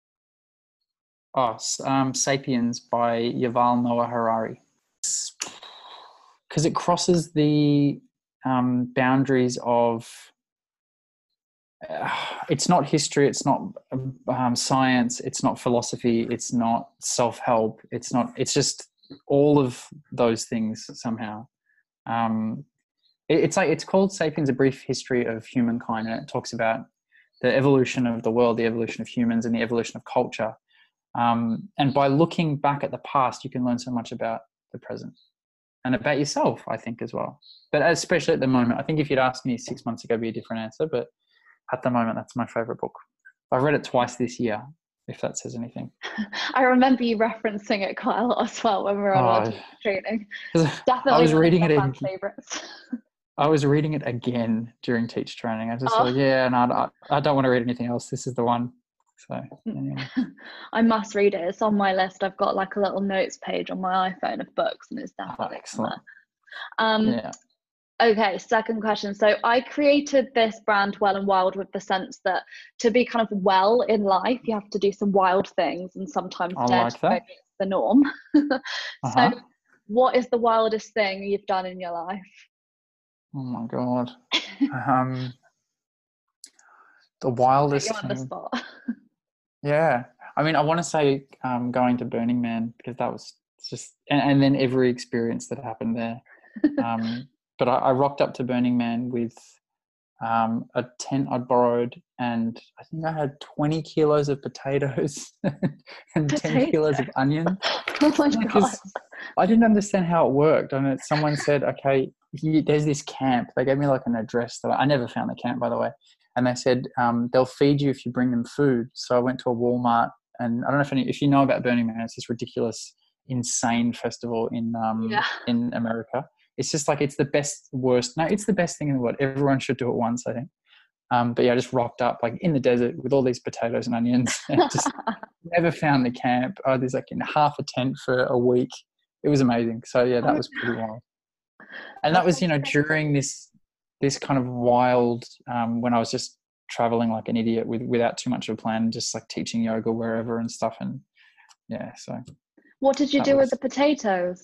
Oh, um, Sapiens by Yuval Noah Harari. Because it crosses the um, boundaries of. Uh, it's not history, it's not um, science, it's not philosophy, it's not self-help, it's not, it's just all of those things somehow. Um, it, it's like, it's called Sapiens, A Brief History of Humankind, and it talks about the evolution of the world, the evolution of humans, and the evolution of culture. Um, and by looking back at the past, you can learn so much about the present. and about yourself, I think, as well. But especially at the moment, I think if you'd asked me six months ago, it'd be a different answer. But at the moment, that's my favorite book. I've read it twice this year, if that says anything. I remember you referencing it quite a lot as well when we were on Oh, our teacher training. Definitely I was one reading of it my in, favorites. I was reading it again during teacher training. I just Oh. thought, yeah, no, I, I don't want to read anything else. This is the one. So anyway. I must read it. It's on my list. I've got like a little notes page on my iPhone of books, and it's definitely oh, excellent. Um, yeah. Okay, second question. So I created this brand Well and Wild with the sense that to be kind of well in life, you have to do some wild things, and sometimes I dare like to that. go against the norm. uh-huh. So what is the wildest thing you've done in your life? Oh my God. um, the wildest Put you on the thing. spot. Yeah. I mean, I want to say um, going to Burning Man, because that was just, and, and then every experience that happened there. Um, but I, I rocked up to Burning Man with um, a tent I'd borrowed, and I think I had twenty kilos of potatoes and Potato. ten kilos of onions. Oh my God. Because I didn't understand how it worked. I mean, someone said, okay, you, there's this camp. They gave me like an address that I, I never found the camp, by the way. And they said, um, they'll feed you if you bring them food. So I went to a Walmart, and I don't know if any, if you know about Burning Man, it's this ridiculous, insane festival in um, Yeah. in America. It's just like, it's the best, worst. No, it's the best thing in the world. Everyone should do it once, I think. Um, but yeah, I just rocked up like in the desert with all these potatoes and onions, and just never found the camp. I was like in half a tent for a week. It was amazing. So yeah, that was pretty wild. And that was, you know, during this this kind of wild um, when I was just traveling like an idiot with without too much of a plan, just like teaching yoga wherever and stuff. And yeah, so. What did you do was, with the potatoes?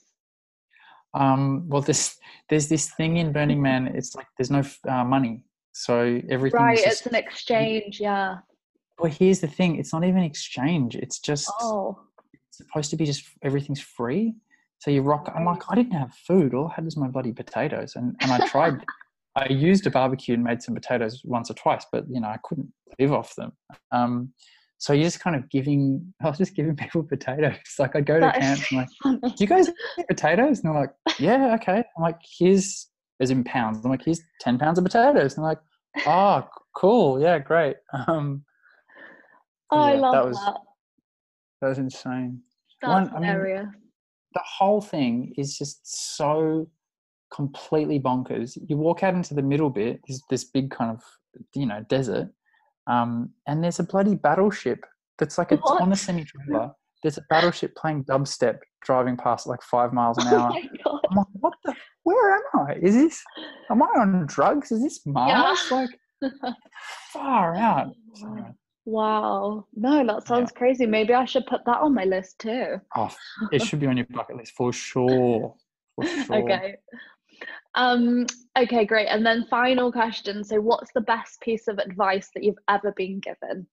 Um, well, this there's this thing in Burning Man. It's like there's no uh, money, so everything. Right, just, it's an exchange. Yeah. Well, here's the thing. It's not even exchange. It's just Oh. It's supposed to be just everything's free. So you rock. I'm like, I didn't have food. All I had was my bloody potatoes, and and I tried. I used a barbecue and made some potatoes once or twice, but you know I couldn't live off them. Um, so you're just kind of giving. I was just giving people potatoes. Like I'd go to That is camps and like, funny. do you guys eat potatoes? And they're like, yeah, okay. I'm like, here's as in pounds. I'm like, here's ten pounds of potatoes. And they're like, oh, cool, yeah, great. Um, Oh, I yeah, love that was that. that was insane. That's One, I hilarious. mean, the whole thing is just so completely bonkers. You walk out into the middle bit, this, this big kind of, you know, desert, um, and there's a bloody battleship that's like, it's What? on a semi-trailer. There's a battleship playing dubstep driving past at like five miles an hour. Oh my God. I'm like, what the, where am I? Is this, am I on drugs? Is this Mars? Yeah. Like, far out. So, Wow. No, that sounds yeah. crazy. Maybe I should put that on my list too. Oh, it should be on your bucket list for sure. For sure. Okay. Um, okay, great. And then final question. So what's the best piece of advice that you've ever been given?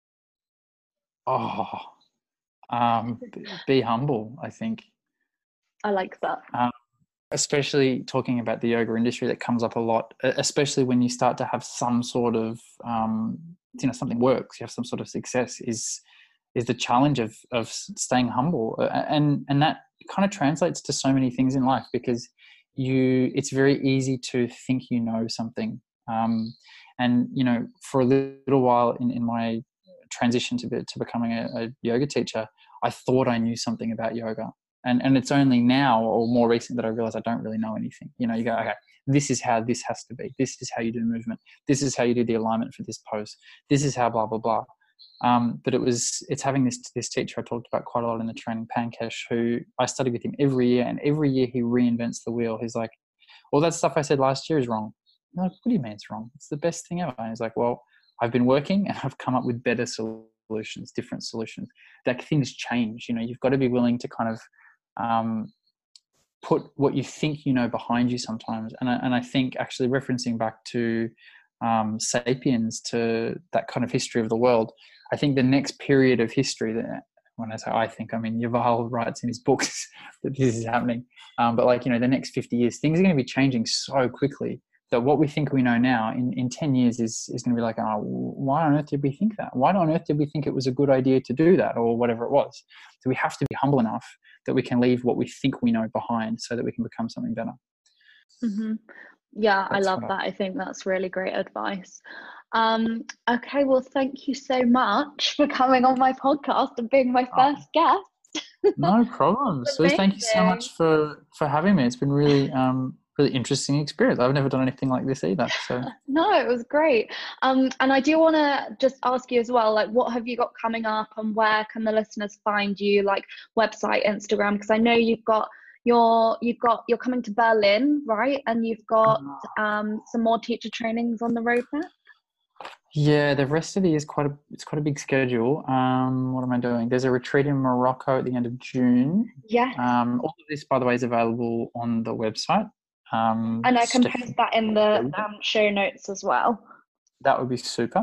Oh, um, be humble, I think. I like that. Um, especially talking about the yoga industry, that comes up a lot, especially when you start to have some sort of, um, you know, something works, you have some sort of success, is is the challenge of of staying humble. And and that kind of translates to so many things in life, because you, it's very easy to think you know something. Um, and, you know, for a little while in, in my transition to, be, to becoming a, a yoga teacher, I thought I knew something about yoga. And and it's only now or more recent that I realize I don't really know anything. You know, you go, okay, this is how this has to be. This is how you do movement. This is how you do the alignment for this pose. This is how blah, blah, blah. Um, but it was, it's having this, this teacher I talked about quite a lot in the training, Pankesh, who I study with him every year, and every year he reinvents the wheel. He's like, all that stuff I said last year is wrong. I'm like, what do you mean it's wrong? It's the best thing ever. And he's like, well, I've been working and I've come up with better solutions, different solutions. Like, things change. You know, you've got to be willing to kind of um, put what you think you know behind you sometimes. And I, and I think actually referencing back to um, Sapiens, to that kind of history of the world, I think the next period of history, that when I say I think, I mean Yuval writes in his books that this is happening. Um, but like, you know, the next fifty years, things are going to be changing so quickly that what we think we know now in, in ten years is, is going to be like, oh, why on earth did we think that? Why on earth did we think it was a good idea to do that, or whatever it was? So we have to be humble enough that we can leave what we think we know behind so that we can become something better. Mm-hmm. Yeah, that's I love that. I, I think that's really great advice. Um, okay, well, thank you so much for coming on my podcast and being my first oh, guest. No problem. So thank you so much for, for having me. It's been really, um, really interesting experience. I've never done anything like this either. So no, it was great. Um, and I do want to just ask you as well, like, what have you got coming up, and where can the listeners find you? Like website, Instagram, because I know you've got your, you've got, you're coming to Berlin, right? And you've got um, some more teacher trainings on the roadmap. Yeah, the rest of the year is quite a, it's quite a big schedule. Um, what am I doing? There's a retreat in Morocco at the end of June. Yeah. Um, all of this, by the way, is available on the website. Um, and I can Steph- post that in the um, show notes as well. That would be super.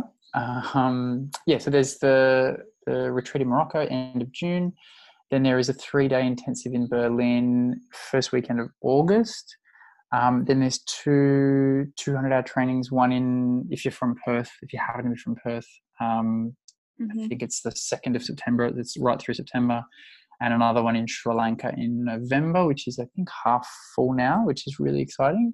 Um, yeah, so there's the, the retreat in Morocco, end of June. Then there is a three-day intensive in Berlin, first weekend of August. Um, then there's two two hundred hour trainings, one in, if you're from Perth, if you happen to be from Perth, um, mm-hmm. I think it's the second of September, it's right through September, and another one in Sri Lanka in November, which is I think half full now, which is really exciting.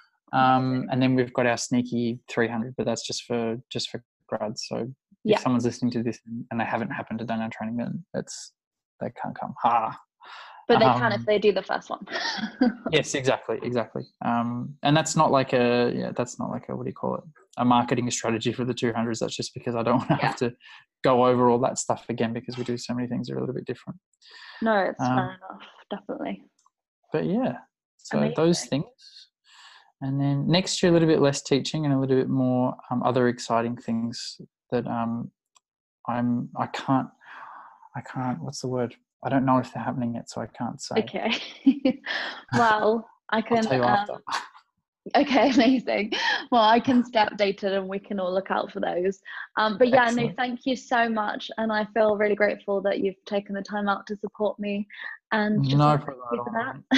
Um, and then we've got our sneaky three hundred, but that's just for just for grads. So if yeah. someone's listening to this and they haven't happened to done our training, then that's they can't come. Ha. But they um, can if they do the first one. Yes, exactly, exactly. Um, and that's not like a, yeah, that's not like a, what do you call it? A marketing strategy for the two hundreds. That's just because I don't want to yeah. have to go over all that stuff again, because we do so many things that are a little bit different. No, it's um, fair enough, definitely. But yeah, so Amazing. Those things. And then next year, a little bit less teaching and a little bit more um, other exciting things that um, I'm, I can't, I can't, what's the word? I don't know if they're happening yet, so I can't say. Okay. Well, I can. I'll tell you um, after. Okay, amazing. Well, I can stay updated and we can all look out for those. Um, but yeah, Excellent. No, thank you so much. And I feel really grateful that you've taken the time out to support me. And just no thank you for that.